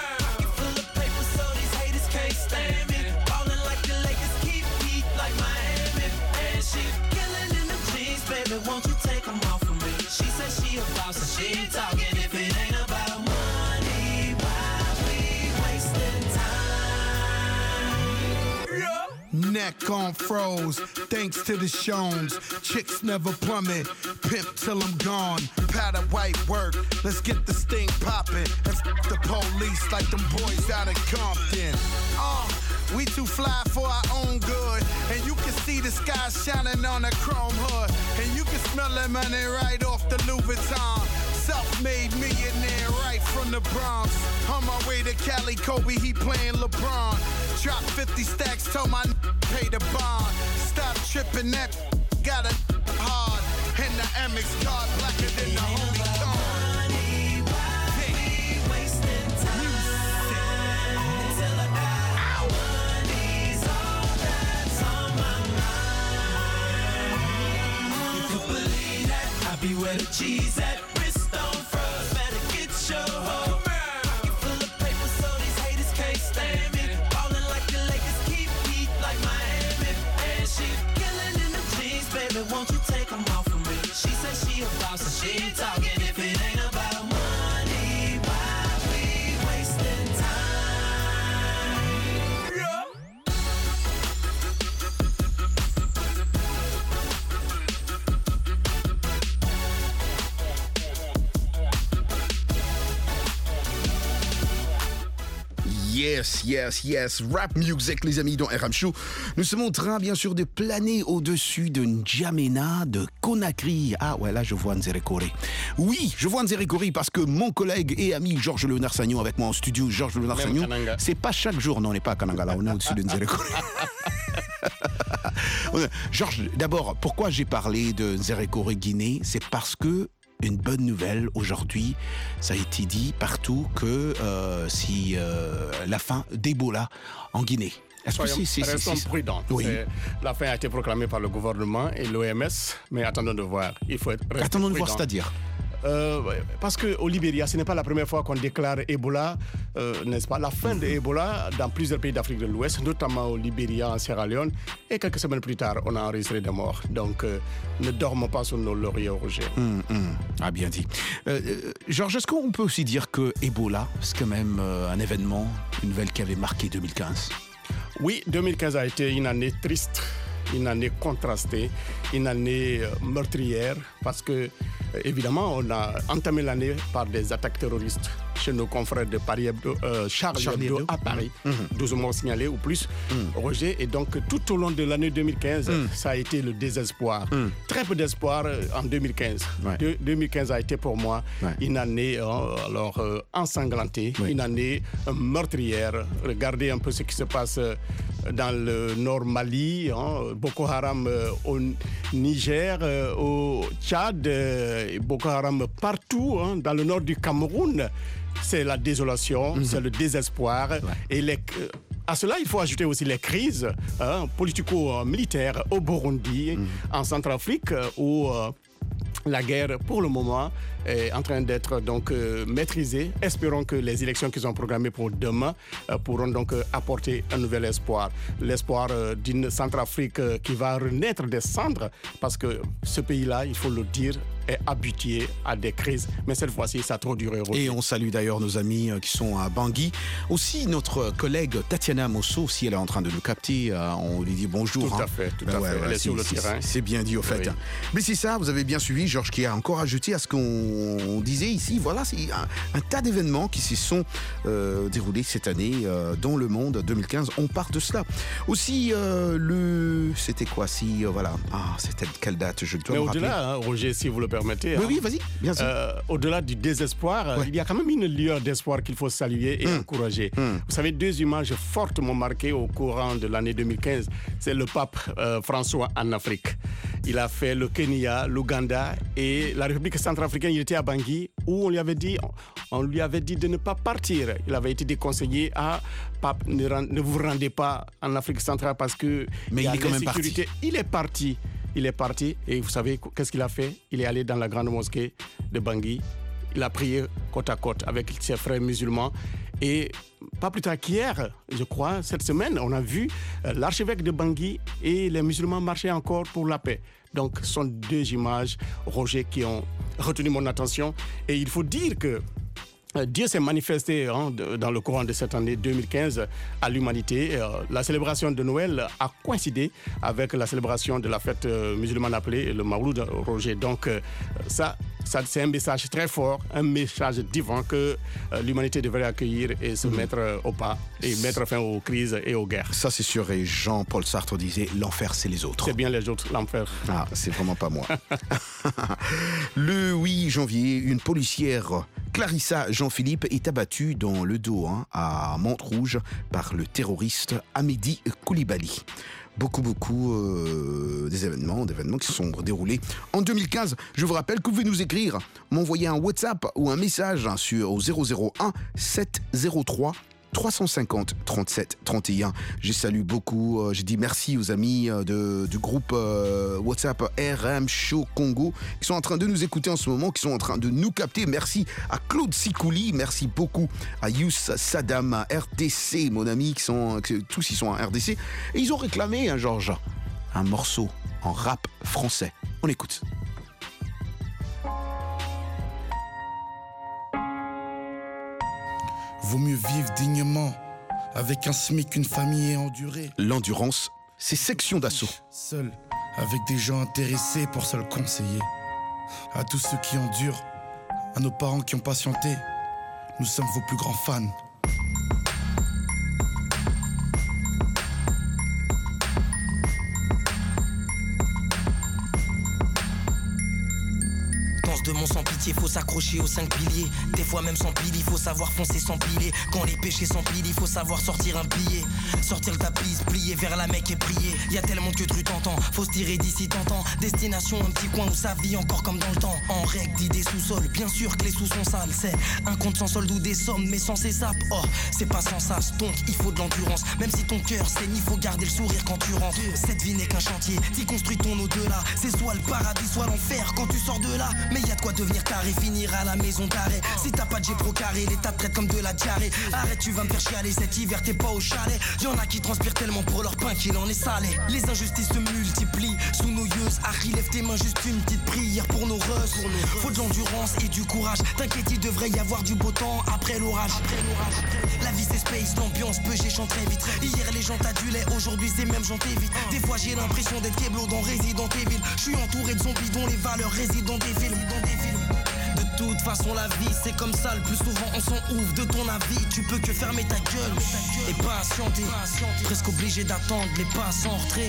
Won't you take them off of me? She said she a boss and she ain't talking if it ain't about money. Why we wasting time? Yeah. neck on froze. Thanks to the Shones, chicks never plummet. Pimp till I'm gone. Powder white work. Let's get the sting poppin'. And f the police like them boys out of Compton. We too fly for our own good. And you can see the sky shining on a chrome hood. And you can smell that money right off the Louis Vuitton. Self-made millionaire right from the Bronx. On my way to Cali, Kobe, he playing LeBron. Drop 50 stacks, told my pay the bond. Stop tripping, that got a hard. And the Amex card blacker than the holy card. Be where the cheese at, wrist on froze, better get your hoe. Pocket full of paper, so these haters can't stand me. Ballin' like the Lakers, keep heat like Miami. And she killing in the jeans, baby, won't you take them off of me? She said she a boss, and she ain't talking if it ain't about money. Why we wasting time? Yeah. Yes. Rap music, les amis, dans RM Show. Nous sommes en train, bien sûr, de planer au-dessus de N'Djamena, de Conakry. Ah ouais, là, je vois Nzerekore. Oui, je vois Nzerekore parce que mon collègue et ami Georges Léonard Sagnon avec moi en studio. Georges Léonard Sagnon, c'est pas chaque jour. Non, on n'est pas à Kananga, là, on est au-dessus de Nzerekore. Georges, d'abord, pourquoi j'ai parlé de Nzerekore Guinée? C'est parce que une bonne nouvelle aujourd'hui, ça a été dit partout que si la fin d'Ebola en Guinée. Est-ce que restons prudents. Oui. La fin a été proclamée par le gouvernement et l'OMS, mais attendons de voir. Il faut être attendons de voir, c'est-à-dire parce qu'au Libéria, ce n'est pas la première fois qu'on déclare Ebola, n'est-ce pas, la fin de Ebola dans plusieurs pays d'Afrique de l'Ouest, notamment au Libéria, en Sierra Leone, et quelques semaines plus tard, on a enregistré des morts. Donc, ne dormons pas sur nos lauriers, Roger. Ah, bien dit. Georges, est-ce qu'on peut aussi dire que Ebola, c'est quand même un événement, une nouvelle qui avait marqué 2015? Oui, 2015 a été une année triste, une année contrastée, une année meurtrière, parce que, évidemment, on a entamé l'année par des attaques terroristes chez nos confrères de Paris Charlie Hebdo à Paris, 12 morts signalés ou plus, Roger. Et donc, tout au long de l'année 2015, ça a été le désespoir. Très peu d'espoir en 2015. 2015 a été pour moi une année ensanglantée, une année meurtrière. Regardez un peu ce qui se passe dans le nord Mali, Boko Haram au Niger, au Tchad, Boko Haram partout, dans le nord du Cameroun. C'est la désolation, c'est le désespoir. Et à cela, il faut ajouter aussi les crises politico-militaires au Burundi, en Centrafrique, où la guerre, pour le moment, est en train d'être donc maîtrisée. Espérons que les élections qu'ils ont programmées pour demain pourront donc apporter un nouvel espoir. L'espoir d'une Centrafrique qui va renaître des cendres, parce que ce pays-là, il faut le dire, est habitué à des crises. Mais cette fois-ci, ça a trop duré. Et on salue d'ailleurs nos amis qui sont à Bangui. Aussi, notre collègue Tatiana Mosso, si elle est en train de nous capter, on lui dit bonjour. Tout à fait. Elle est sur le terrain. C'est bien dit, au fait. Oui. Mais c'est ça, vous avez bien suivi, Georges, qui a encore ajouté à ce qu'on disait ici. Voilà, c'est un tas d'événements qui se sont déroulés cette année dans le monde 2015. On part de cela. Aussi, c'était quoi si, voilà. Ah, c'était quelle date? Je dois me rappeler. Mais au-delà, Roger, si vous le permettez. Oui, vas-y, bien sûr. Au-delà du désespoir, il y a quand même une lueur d'espoir qu'il faut saluer et encourager. Vous savez, deux images fortes m'ont marqué au courant de l'année 2015. C'est le pape François en Afrique. Il a fait le Kenya, l'Ouganda et la République centrafricaine. Il était à Bangui où on lui avait dit de ne pas partir. Il avait été déconseillé à pape, ne vous rendez pas en Afrique centrale parce que mais il est quand même parti. Il est parti et vous savez qu'est-ce qu'il a fait? Il est allé dans la grande mosquée de Bangui. Il a prié côte à côte avec ses frères musulmans. Et pas plus tard qu'hier, je crois, cette semaine, on a vu l'archevêque de Bangui et les musulmans marcher encore pour la paix. Donc, ce sont deux images, Roger, qui ont retenu mon attention. Et il faut dire que Dieu s'est manifesté dans le courant de cette année 2015 à l'humanité. La célébration de Noël a coïncidé avec la célébration de la fête musulmane appelée le Mawlud Roger. Donc ça c'est un message très fort, un message divin que l'humanité devrait accueillir et se mettre au pas et mettre fin aux crises et aux guerres. Ça c'est sûr, et Jean-Paul Sartre disait l'enfer c'est les autres. C'est bien les autres, l'enfer. Ah, c'est vraiment pas moi. Le 8 janvier, une policière, Clarissa Jean-Philippe, est abattue dans le dos à Montrouge par le terroriste Amédi Koulibaly. Beaucoup des événements qui se sont déroulés en 2015. Je vous rappelle que vous pouvez nous écrire, m'envoyer un WhatsApp ou un message au 001 703 350 37 31. Je salue beaucoup, je dis merci aux amis du groupe WhatsApp RM Show Congo qui sont en train de nous écouter en ce moment, qui sont en train de nous capter. Merci à Claude Sikouli, merci beaucoup à Yous Saddam, à RDC, mon ami, tous ils sont en RDC. Et ils ont réclamé, Georges, un morceau en rap français. On écoute. Vaut mieux vivre dignement avec un SMIC qu'une famille et endurer. L'endurance, c'est section d'assaut. Seul, avec des gens intéressés pour se le conseiller. À tous ceux qui endurent, à nos parents qui ont patienté, nous sommes vos plus grands fans. De mon sans pitié, faut s'accrocher aux 5 piliers. Des fois même sans pile, il faut savoir foncer sans piler. Quand les péchés s'empilent, il faut savoir sortir un billet. Sortir le tapis, se plier vers la Mecque et prier. Y a tellement que tu t'entends, faut se tirer d'ici t'entends. Destination, un petit coin où ça vit encore comme dans le temps. En règle d'idées sous-sol, bien sûr que les sous sont sales. C'est un compte sans solde ou des sommes, mais sans ces sapes. Oh, c'est pas sans sas, donc il faut de l'endurance. Même si ton cœur saigne, il faut garder le sourire quand tu rentres. Cette vie n'est qu'un chantier, t'y construis ton au-delà. C'est soit le paradis, soit l'enfer quand tu sors de là. Mais y a de quoi devenir taré, finir à la maison d'arrêt. Si t'as pas de G-Pro carré, l'état te traite comme de la diarrhée. Arrête, tu vas me faire chialer, cet hiver t'es pas au chalet. Y'en a qui transpirent tellement pour leur pain qu'il en est salé. Les injustices se multiplient sous nos yeux. Harry, lève tes mains, juste une petite prière pour nos reuses. Faut de l'endurance et du courage. T'inquiète, il devrait y avoir du beau temps après l'orage. La vie c'est space, l'ambiance peut j'échante très vite. Hier les gens t'adulaient, aujourd'hui c'est même gens t'évitent. Des fois j'ai l'impression d'être Keblo dans Resident Evil. Je suis entouré de zombies dont les valeurs résident dans des films. De toute façon la vie c'est comme ça, le plus souvent on s'en ouvre de ton avis. Tu peux que fermer ta gueule et patienter. Presque obligé d'attendre les pas sans retrait.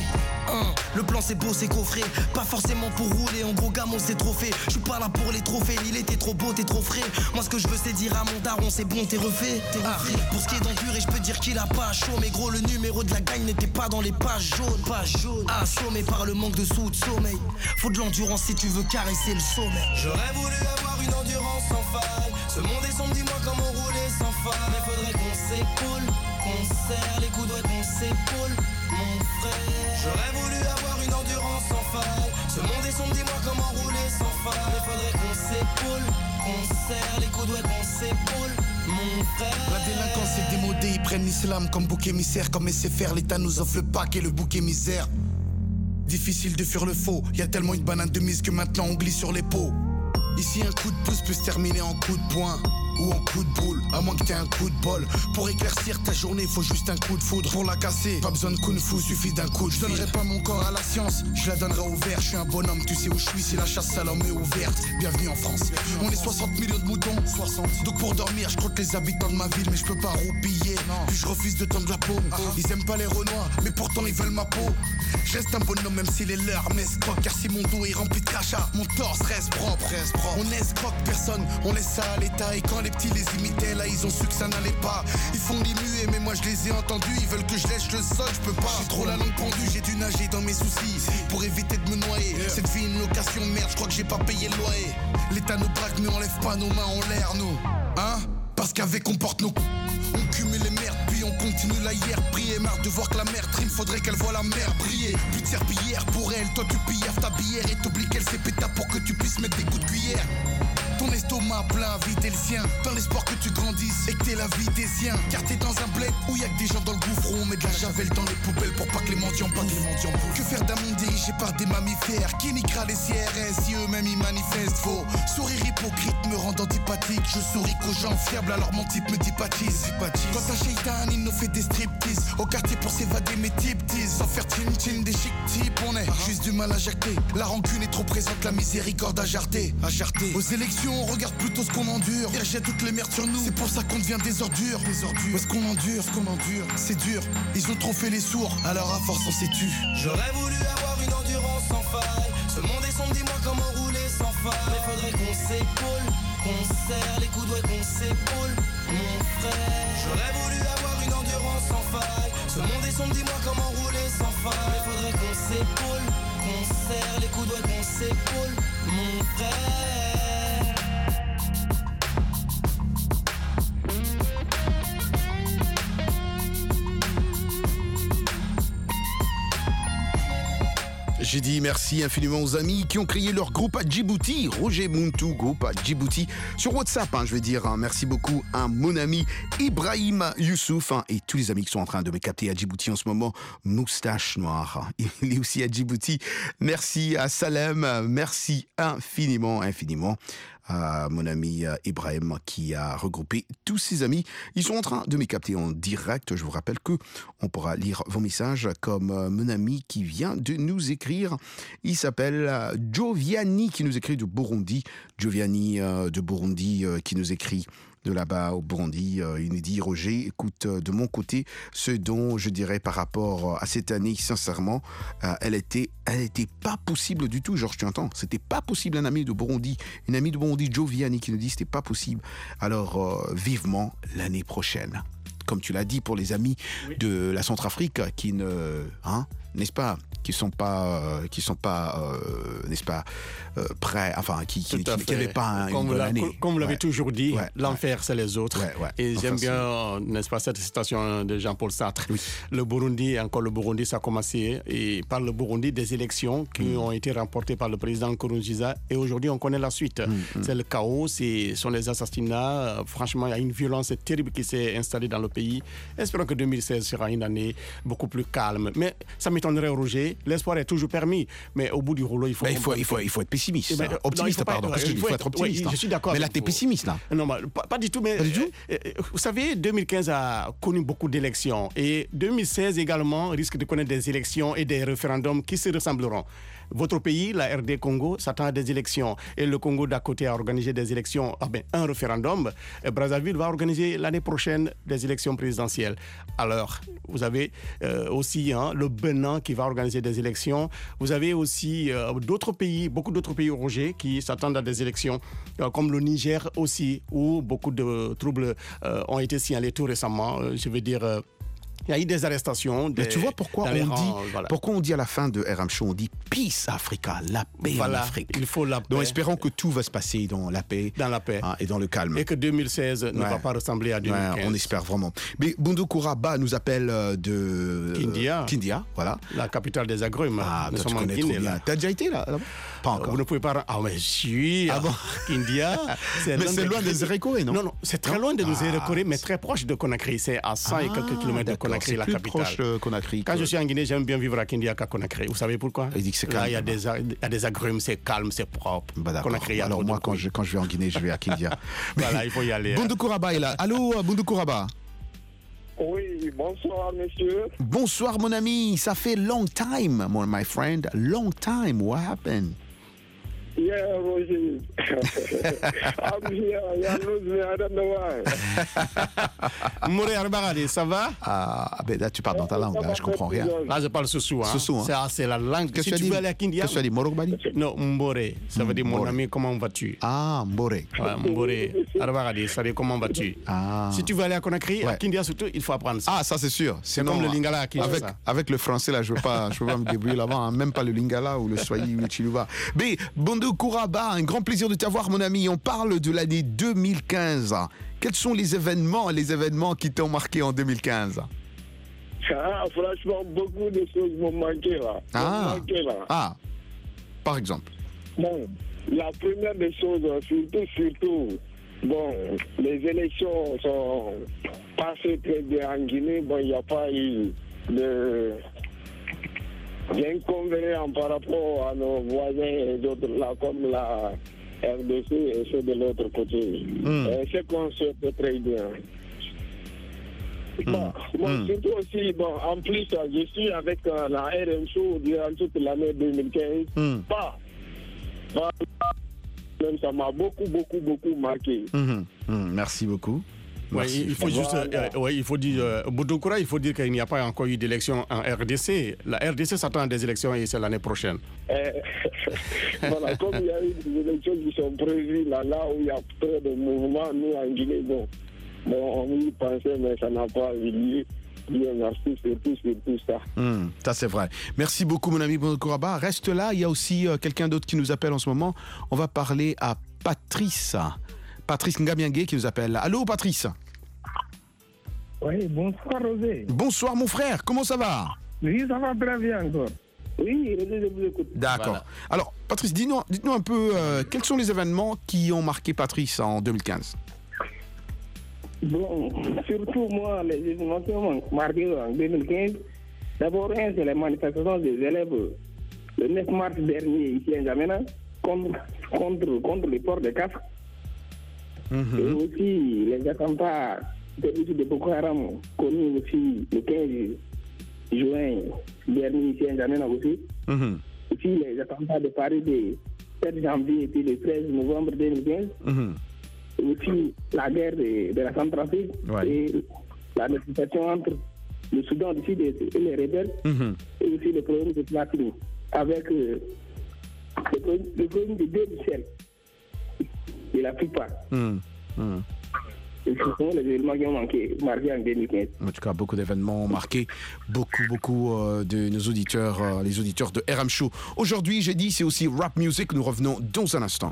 Le plan c'est beau, c'est coffré. Pas forcément pour rouler, en gros gamo c'est trophée. Je suis pas là pour les trophées, il était trop beau, t'es trop frais. Moi ce que je veux c'est dire à mon daron c'est bon, t'es refait. Pour ce qui est d'endurer, je peux dire qu'il a pas chaud. Mais gros le numéro de la gagne n'était pas dans les pages jaunes. Assommé par le manque de sous, de sommeil. Faut de l'endurance si tu veux caresser le sommeil. J'aurais voulu avoir une endurance sans faille. Ce monde est sombre, dis-moi comment rouler sans faille. Mais faudrait qu'on s'épaule, qu'on serre les coudes, ouais qu'on s'épaule, mon frère. J'aurais voulu avoir une endurance sans faille. Ce monde est sombre, dis-moi comment rouler sans faille. Mais faudrait qu'on s'épaule, qu'on serre les coudes, ouais qu'on s'épaule, mon frère. La délinquance est démodée, ils prennent l'islam comme bouc émissaire. Comme SFR, l'État nous offre le pack et le bouc émissaire. Difficile de fuir le faux, y a tellement une banane de mise que maintenant on glisse sur les pots. Ici un coup de pouce peut se terminer en coup de poing ou en coup de boule, à moins que t'aies un coup de bol. Pour éclaircir ta journée, faut juste un coup de foudre. Pour la casser, pas besoin de kung-fu, suffit d'un coup de fil. Je donnerai pas mon corps à la science, je la donnerai au vert. Je suis un bonhomme, tu sais où je suis, si la chasse à l'homme est ouverte. Bienvenue en France, on est 60 millions de moutons, 60. Donc pour dormir, je compte les habitants de ma ville, mais je peux pas roupiller. Puis je refuse de tendre la paume. Ils aiment pas les Renois, mais pourtant ils veulent ma peau. Je reste un bonhomme même s'il est leur m'escroque. Car si mon dos est rempli de crachats, mon torse reste propre. On escroque personne, on laisse ça à l'état. Et quand les petits les imitaient, là ils ont su que ça n'allait pas. Ils font les muets, mais moi je les ai entendus. Ils veulent que je lèche le sol, je peux pas. J'ai trop la langue pendue, j'ai dû nager dans mes soucis pour éviter de me noyer. Cette vie une location, merde, je crois que j'ai pas payé le loyer. L'État nous braque, mais on lève pas nos mains en l'air, nous. Hein? Parce qu'avec on porte nos... On cumule les merdes, puis on continue la hier. Prier, marre de voir que la mer trime, faudrait qu'elle voie la mer briller. Plus de serpillière pour elle, toi tu pillaves ta bière. Et t'oublies qu'elle s'est péta pour que tu puisses mettre des coups de cuillère. Ton estomac plein, vide le sien. Dans l'espoir que tu grandisses et que t'aies la vie des siens. Car t'es dans un bled où y'a des gens dans le gouffre, on met de la javel dans les poubelles pour pas que les mendiants bouffent. Que faire d'un monde dirigé par des mammifères qui niquera les CRS si eux-mêmes ils manifestent. Faux sourire hypocrite me rend antipathique. Je souris qu'aux gens fiables alors mon type me sympathise. Quand un shaitan il nous fait des striptease au quartier pour s'évader mes types disent sans faire chin-chin des chic types. On est juste du mal à jacter. La rancune est trop présente, la miséricorde à jarter. Aux élections on regarde plutôt ce qu'on endure. Ils rejettent toutes les merdes sur nous, c'est pour ça qu'on devient des ordures. Où est-ce qu'on endure, c'est dur. Ils ont trop fait les sourds, alors à force on s'est tu. J'aurais voulu avoir une endurance sans faille. Ce monde est sombre, dis-moi comment rouler sans faille. Mais faudrait qu'on s'épaule, qu'on serre les coudes, ouais qu'on s'épaule, mon frère. J'aurais voulu avoir une endurance sans faille. Ce monde est sombre, dis-moi comment rouler sans faille. Mais faudrait qu'on s'épaule, qu'on serre les coudes, ouais qu'on s'épaule, mon frère. J'ai dit merci infiniment aux amis qui ont créé leur groupe à Djibouti, Roger Muntu, groupe à Djibouti, sur WhatsApp, je veux dire. Merci beaucoup à mon ami Ibrahim Youssouf et tous les amis qui sont en train de me capter à Djibouti en ce moment. Moustache Noire, il est aussi à Djibouti. Merci à Salem, merci infiniment à mon ami Ibrahim qui a regroupé tous ses amis. Ils sont en train de me capter en direct. Je vous rappelle que on pourra lire vos messages comme mon ami qui vient de nous écrire. Il s'appelle Joviani qui nous écrit de Burundi. Joviani de Burundi qui nous écrit de là-bas au Burundi. Il nous dit: Roger, écoute, de mon côté, ce dont je dirais par rapport à cette année, sincèrement, elle était pas possible du tout. Georges, tu entends? C'était pas possible. Une amie de Burundi, Joviani, qui nous dit c'était pas possible. Alors, vivement l'année prochaine. Comme tu l'as dit pour les amis de la Centrafrique qui n'est-ce pas, qui sont pas, n'est-ce pas, prêts, enfin, qui n'avaient pas une bonne année. Comme vous l'avez toujours dit, l'enfer, c'est les autres. Et j'aime bien, n'est-ce pas, cette citation de Jean-Paul Sartre. Oui. Le Burundi, ça a commencé par le Burundi, des élections qui ont été remportées par le président Nkurunziza. Et aujourd'hui, on connaît la suite. C'est le chaos, ce sont les assassinats. Franchement, il y a une violence terrible qui s'est installée dans le pays. Espérons que 2016 sera une année beaucoup plus calme. Mais ça m'étonnerait, Roger. L'espoir est toujours permis, mais au bout du rouleau, il faut être pessimiste. Optimiste, pardon. Parce qu'il faut être optimiste. Oui, je suis d'accord. Mais là, tu es pessimiste, là. Non, pas du tout. Mais vous savez, 2015 a connu beaucoup d'élections. Et 2016 également risque de connaître des élections et des référendums qui se ressembleront. Votre pays, la RD Congo, s'attend à des élections. Et le Congo d'à côté a organisé des élections, un référendum. Et Brazzaville va organiser l'année prochaine des élections présidentielles. Alors, vous avez aussi le Bénin qui va organiser des élections. Vous avez aussi d'autres pays, beaucoup d'autres pays, Roger, qui s'attendent à des élections, comme le Niger aussi, où beaucoup de troubles ont été signalés tout récemment. Je veux dire... Il y a eu des arrestations. Mais tu vois pourquoi on dit à la fin de RM Show, on dit Peace Africa, la paix en Afrique. Il faut la paix. Donc espérons que tout va se passer dans la paix. Et dans le calme. Et que 2016 ne va pas ressembler à 2015. On espère vraiment. Mais Bondo Kouraba nous appelle de Kindia, voilà. La capitale des agrumes. Nous sommes en Guinée. T'as déjà été là? Pas encore. Vous ne pouvez pas... Ah mais je suis Kindia. Mais c'est loin de Zérékoré, non? Non, c'est très loin de Zérékoré, mais très proche de Conakry. C'est à 100 et quelques kilomètres de Conakry. La plus capitale. Proche de Conakry. Quand je suis en Guinée, j'aime bien vivre à Kindia qu'à Conakry. Vous savez pourquoi? Il dit que c'est calme. Là, il y a des agrumes, c'est calme, c'est propre. Conakry, alors moi, quand je vais en Guinée, je vais à Kindia. Voilà, il faut y aller. Boundou Kouraba est là. Allô, Boundou Kouraba. Oui, bonsoir, monsieur. Bonsoir, mon ami. Ça fait long time, my friend. Long time. What happened? Yeah, Roger. I'm here. You lose me. I don't know why. Mouré Arbagadi, ça va? Ben là, tu parles dans ta langue. Là, je comprends rien. Là, je parle Soussou. C'est la langue. Qu'est-ce que tu veux aller à Kindia? Qu'est-ce que tu as dit? Morobadi? Non, Mboré. Ça veut dire mon ami, comment vas-tu? Ah, Mboré. Mboré. Arbagadi, ça veut dire comment vas-tu? Si tu veux aller à Conakry, à Kindia surtout, il faut apprendre ça. Ah, ça c'est sûr. C'est comme le Lingala à Kinshasa. Avec le français, là, je ne veux pas me débrouiller là-bas. Même pas le Lingala ou le Swahili ou le Chiluba. Mais Boundou Kouraba, un grand plaisir de t'avoir, mon ami. On parle de l'année 2015. Quels sont les événements qui t'ont marqué en 2015? Franchement, beaucoup de choses m'ont manqué là. Par exemple? Bon, la première des choses, surtout, bon, les élections passé très bien en Guinée. Bon, il n'y a pas eu d'inconvénients par rapport à nos voisins et d'autres là, comme la RDC et ceux de l'autre côté. C'est qu'on se fait très bien. Bon, surtout aussi, en plus, je suis avec la RM Show durant toute l'année 2015. Même ça m'a beaucoup marqué. Merci beaucoup. Oui, il faut juste, il faut dire, Boudoukura, il faut dire qu'il n'y a pas encore eu d'élection en RDC. La RDC s'attend à des élections et c'est l'année prochaine. Voilà, comme il y a eu des élections qui sont prévues là où il y a peu de mouvements, nous en Guinée, on y pensait, mais ça n'a pas eu lieu. Bien, merci, c'est tout ça. Ça, c'est vrai. Merci beaucoup, mon ami Boudoukura. Reste là, il y a aussi quelqu'un d'autre qui nous appelle en ce moment. On va parler à Patrice Ngamiangue qui nous appelle. Allô, Patrice? Oui, bonsoir, Rosé. Bonsoir, mon frère. Comment ça va? Oui, ça va très bien encore. Oui, Rosé, je vous écoute. D'accord. Voilà. Alors, Patrice, dites-nous un peu, quels sont les événements qui ont marqué Patrice en 2015? Bon, surtout moi, les événements qui ont marqué en 2015, d'abord, c'est les manifestations des élèves le 9 mars dernier ici à N'Djamena contre le port de casques. Et aussi les attentats de Boko Haram connus aussi le 15 juin dernier ici à N'Djamena aussi. Aussi les attentats de Paris du 7 janvier et puis le 13 novembre 2015. Et aussi la guerre de la Centrafrique et la négociation entre le Soudan du Sud et les rebelles. Et aussi le problème de Platini avec le problème de deux Michel et la plupart. Et ce sont les événements qui ont marqué en 2015. En tout cas, beaucoup d'événements ont marqué beaucoup de nos auditeurs, les auditeurs de RM Show. Aujourd'hui, j'ai dit, c'est aussi rap music. Nous revenons dans un instant.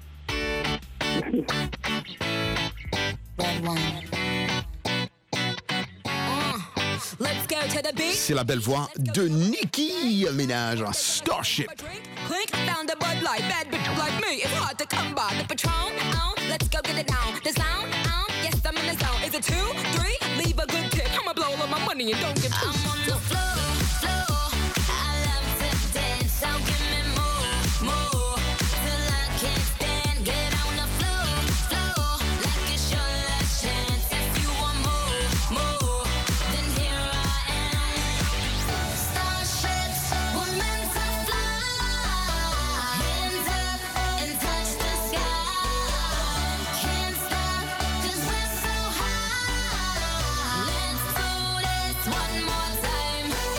C'est la belle voix de Nicki Minaj, Starship. Clink, found a Bud Light, bad bitch like me, it's hard to come by. The Patron, let's go get it down. The sound, yes, I'm in the zone. Is it 2, 3? Leave a good tip. I'ma blow all my money and don't give I'm on the floor, I love to dance, so give me more, till I can't stand. Get on the floor, like it's your last chance. If you want more, then here I am. Starships were meant to fly. Hands up and touch the sky. Can't stop 'cause we're so high. Let's do this one more time.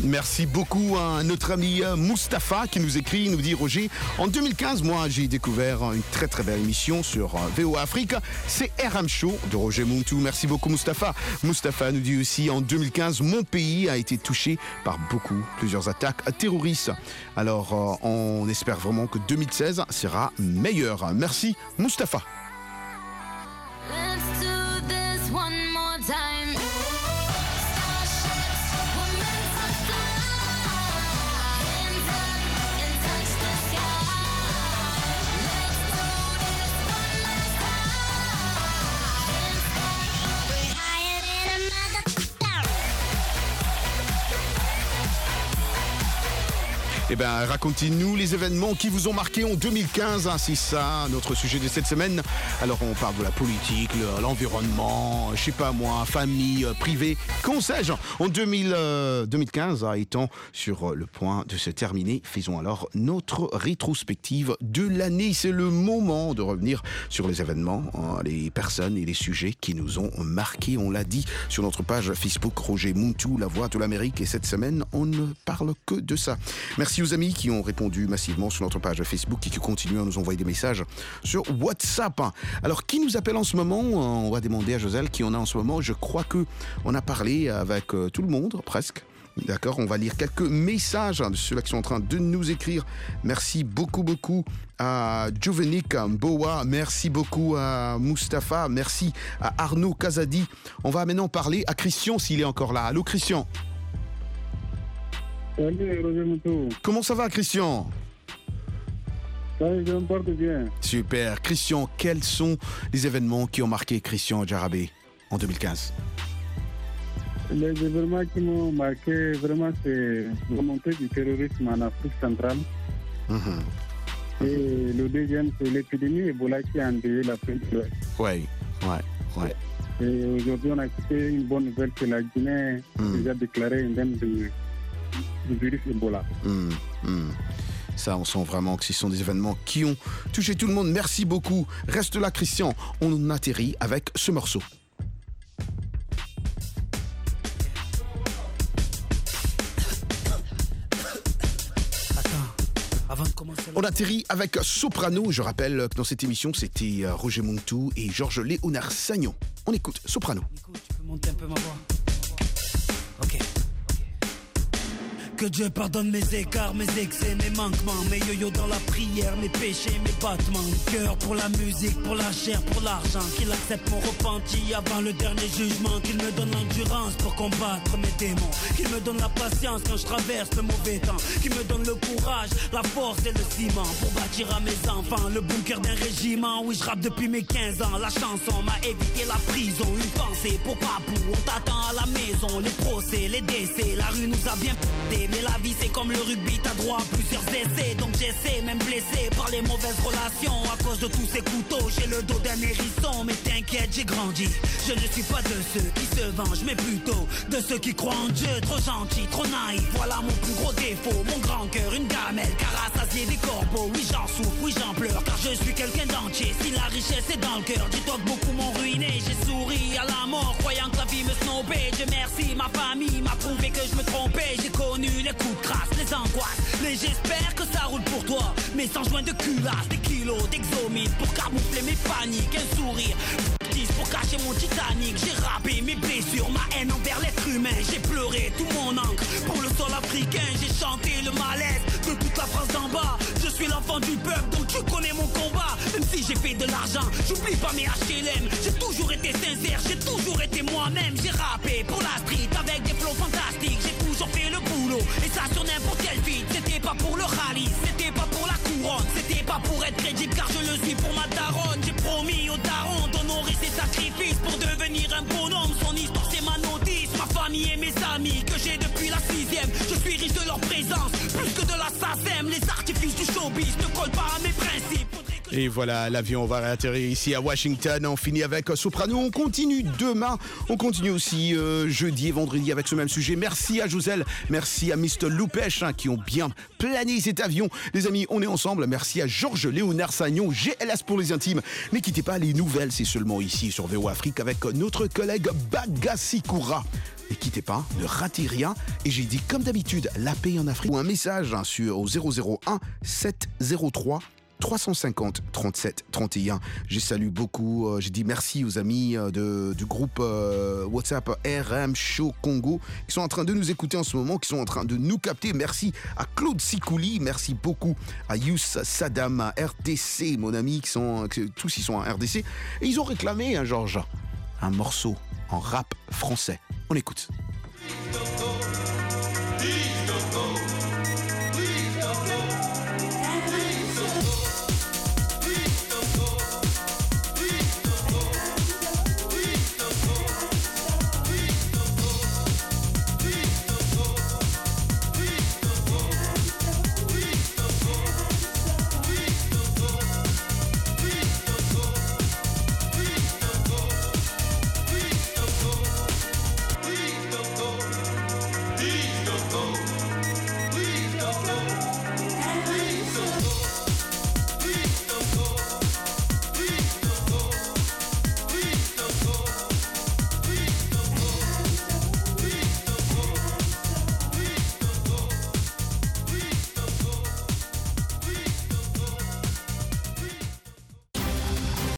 Merci beaucoup à notre ami Mustapha qui nous écrit, il nous dit Roger, en 2015, moi j'ai découvert une très très belle émission sur VOA Afrique, c'est RM Show de Roger Muntu. Merci beaucoup Mustapha. Mustapha nous dit aussi en 2015, mon pays a été touché par plusieurs attaques terroristes. Alors on espère vraiment que 2016 sera meilleur. Merci Mustapha. Let's do this one more time. Eh bien, racontez-nous les événements qui vous ont marqué en 2015. C'est ça, notre sujet de cette semaine. Alors, on parle de la politique, l'environnement, je sais pas moi, famille, privé, qu'en sais-je. En 2015, étant sur le point de se terminer, faisons alors notre rétrospective de l'année. C'est le moment de revenir sur les événements, les personnes et les sujets qui nous ont marqués. On l'a dit sur notre page Facebook, Roger Muntu, la voix de l'Amérique. Et cette semaine, on ne parle que de ça. Merci aux amis qui ont répondu massivement sur notre page Facebook et qui continuent à nous envoyer des messages sur WhatsApp. Alors, qui nous appelle en ce moment? On va demander à Joselle qui en a en ce moment. Je crois qu'on a parlé avec tout le monde, presque. D'accord, on va lire quelques messages de ceux-là qui sont en train de nous écrire. Merci beaucoup à Jovenik Mboa, merci beaucoup à Mustapha, merci à Arnaud Kazadi. On va maintenant parler à Christian s'il est encore là. Allô Christian? Salut Roger Muntu. Comment ça va Christian? Salut, je me porte bien. Super. Christian, quels sont les événements qui ont marqué Christian Djarabé en 2015? Les événements qui m'ont marqué, vraiment, c'est la montée du terrorisme en Afrique centrale. Et le deuxième, c'est l'épidémie Ebola qui a endeuillé l'Afrique de l'Ouest. Ouais. Et aujourd'hui, on a écouté une bonne nouvelle que la Guinée a déjà déclaré indemne du virus Ebola. Ça, on sent vraiment que ce sont des événements qui ont touché tout le monde. Merci beaucoup. Reste là, Christian. On atterrit avec ce morceau. On atterrit avec Soprano. Je rappelle que dans cette émission, c'était Roger Muntu et Georges Léonard Sagnon. On écoute Soprano. Tu peux monter un peu ma voix? Ok. Que Dieu pardonne mes écarts, mes excès, mes manquements, mes yo-yo dans la prière, mes péchés, mes battements. Cœur pour la musique, pour la chair, pour l'argent. Qu'il accepte mon repenti avant le dernier jugement. Qu'il me donne l'endurance pour combattre mes démons. Qu'il me donne la patience quand je traverse le mauvais temps. Qu'il me donne le courage, la force et le ciment pour bâtir à mes enfants le bunker d'un régiment. Oui, je rappe depuis mes 15 ans. La chanson m'a évité la prison. Une pensée pour Papou, on t'attend à la maison. Les procès, les décès, la rue nous a bien p***. Mais la vie c'est comme le rugby, t'as droit à plusieurs essais. Donc j'essaie, même blessé par les mauvaises relations. À cause de tous ces couteaux, j'ai le dos d'un hérisson. Mais t'inquiète, j'ai grandi. Je ne suis pas de ceux qui se vengent, mais plutôt de ceux qui croient en Dieu. Trop gentil, trop naïf, voilà mon plus gros défaut. Mon grand cœur, une gamelle, car rassasié des corbeaux. Oui j'en souffre, oui j'en pleure, car je suis quelqu'un d'entier. Si la richesse est dans le cœur, dis-toi que beaucoup m'ont ruiné. J'ai souri à la mort, croyant que la vie me snobait. Dieu merci, ma famille m'a prouvé que je me trompais. J'ai connu les coups de crasse, les angoisses. Mais j'espère que ça roule pour toi. Mais sans joint de culasse, des kilos d'exomite pour camoufler mes paniques. Un sourire pour cacher mon Titanic. J'ai rappé mes blessures, ma haine envers l'être humain. J'ai pleuré tout mon encre pour le sol africain. J'ai chanté le malaise de toute la France d'en bas. Je suis l'enfant du peuple, donc tu connais mon combat. Même si j'ai fait de l'argent, j'oublie pas mes HLM. J'ai toujours été sincère, j'ai toujours été moi-même. J'ai rappé pour la street avec des flows fantastiques. J'ai toujours fait le boulot, et ça sur n'importe quel feat. C'était pas pour le rallye, c'était pas pour la couronne. C'était pas pour être crédible, car je le suis pour ma daronne. J'ai promis au daron d'honorer ses sacrifices pour devenir un bonhomme. Son histoire c'est ma notice, ma famille et mes amis que j'ai depuis la 6ème. Je suis riche de leur présence, plus que de la SACEM. Les artifices du showbiz ne collent pas à mes principes. Et voilà, l'avion va réatterrir ici à Washington. On finit avec Soprano. On continue demain. On continue aussi jeudi et vendredi avec ce même sujet. Merci à Joselle. Merci à Mr. Loupèche qui ont bien plané cet avion. Les amis, on est ensemble. Merci à Georges Léonard Sagnon, GLS pour les intimes. Ne quittez pas les nouvelles. C'est seulement ici sur VO Afrique avec notre collègue Bagasikoura. Ne quittez pas, ne ratez rien. Et j'ai dit comme d'habitude, la paix en Afrique. Ou un message sur au 001 703 350 37 31. J'ai salué beaucoup, j'ai dit merci aux amis du groupe WhatsApp RM Show Congo qui sont en train de nous écouter en ce moment, qui sont en train de nous capter. Merci à Claude Sikouli, merci beaucoup à Yous Saddam, à RDC, mon ami, tous ils sont en RDC. Et ils ont réclamé, Georges, un morceau en rap français. On écoute.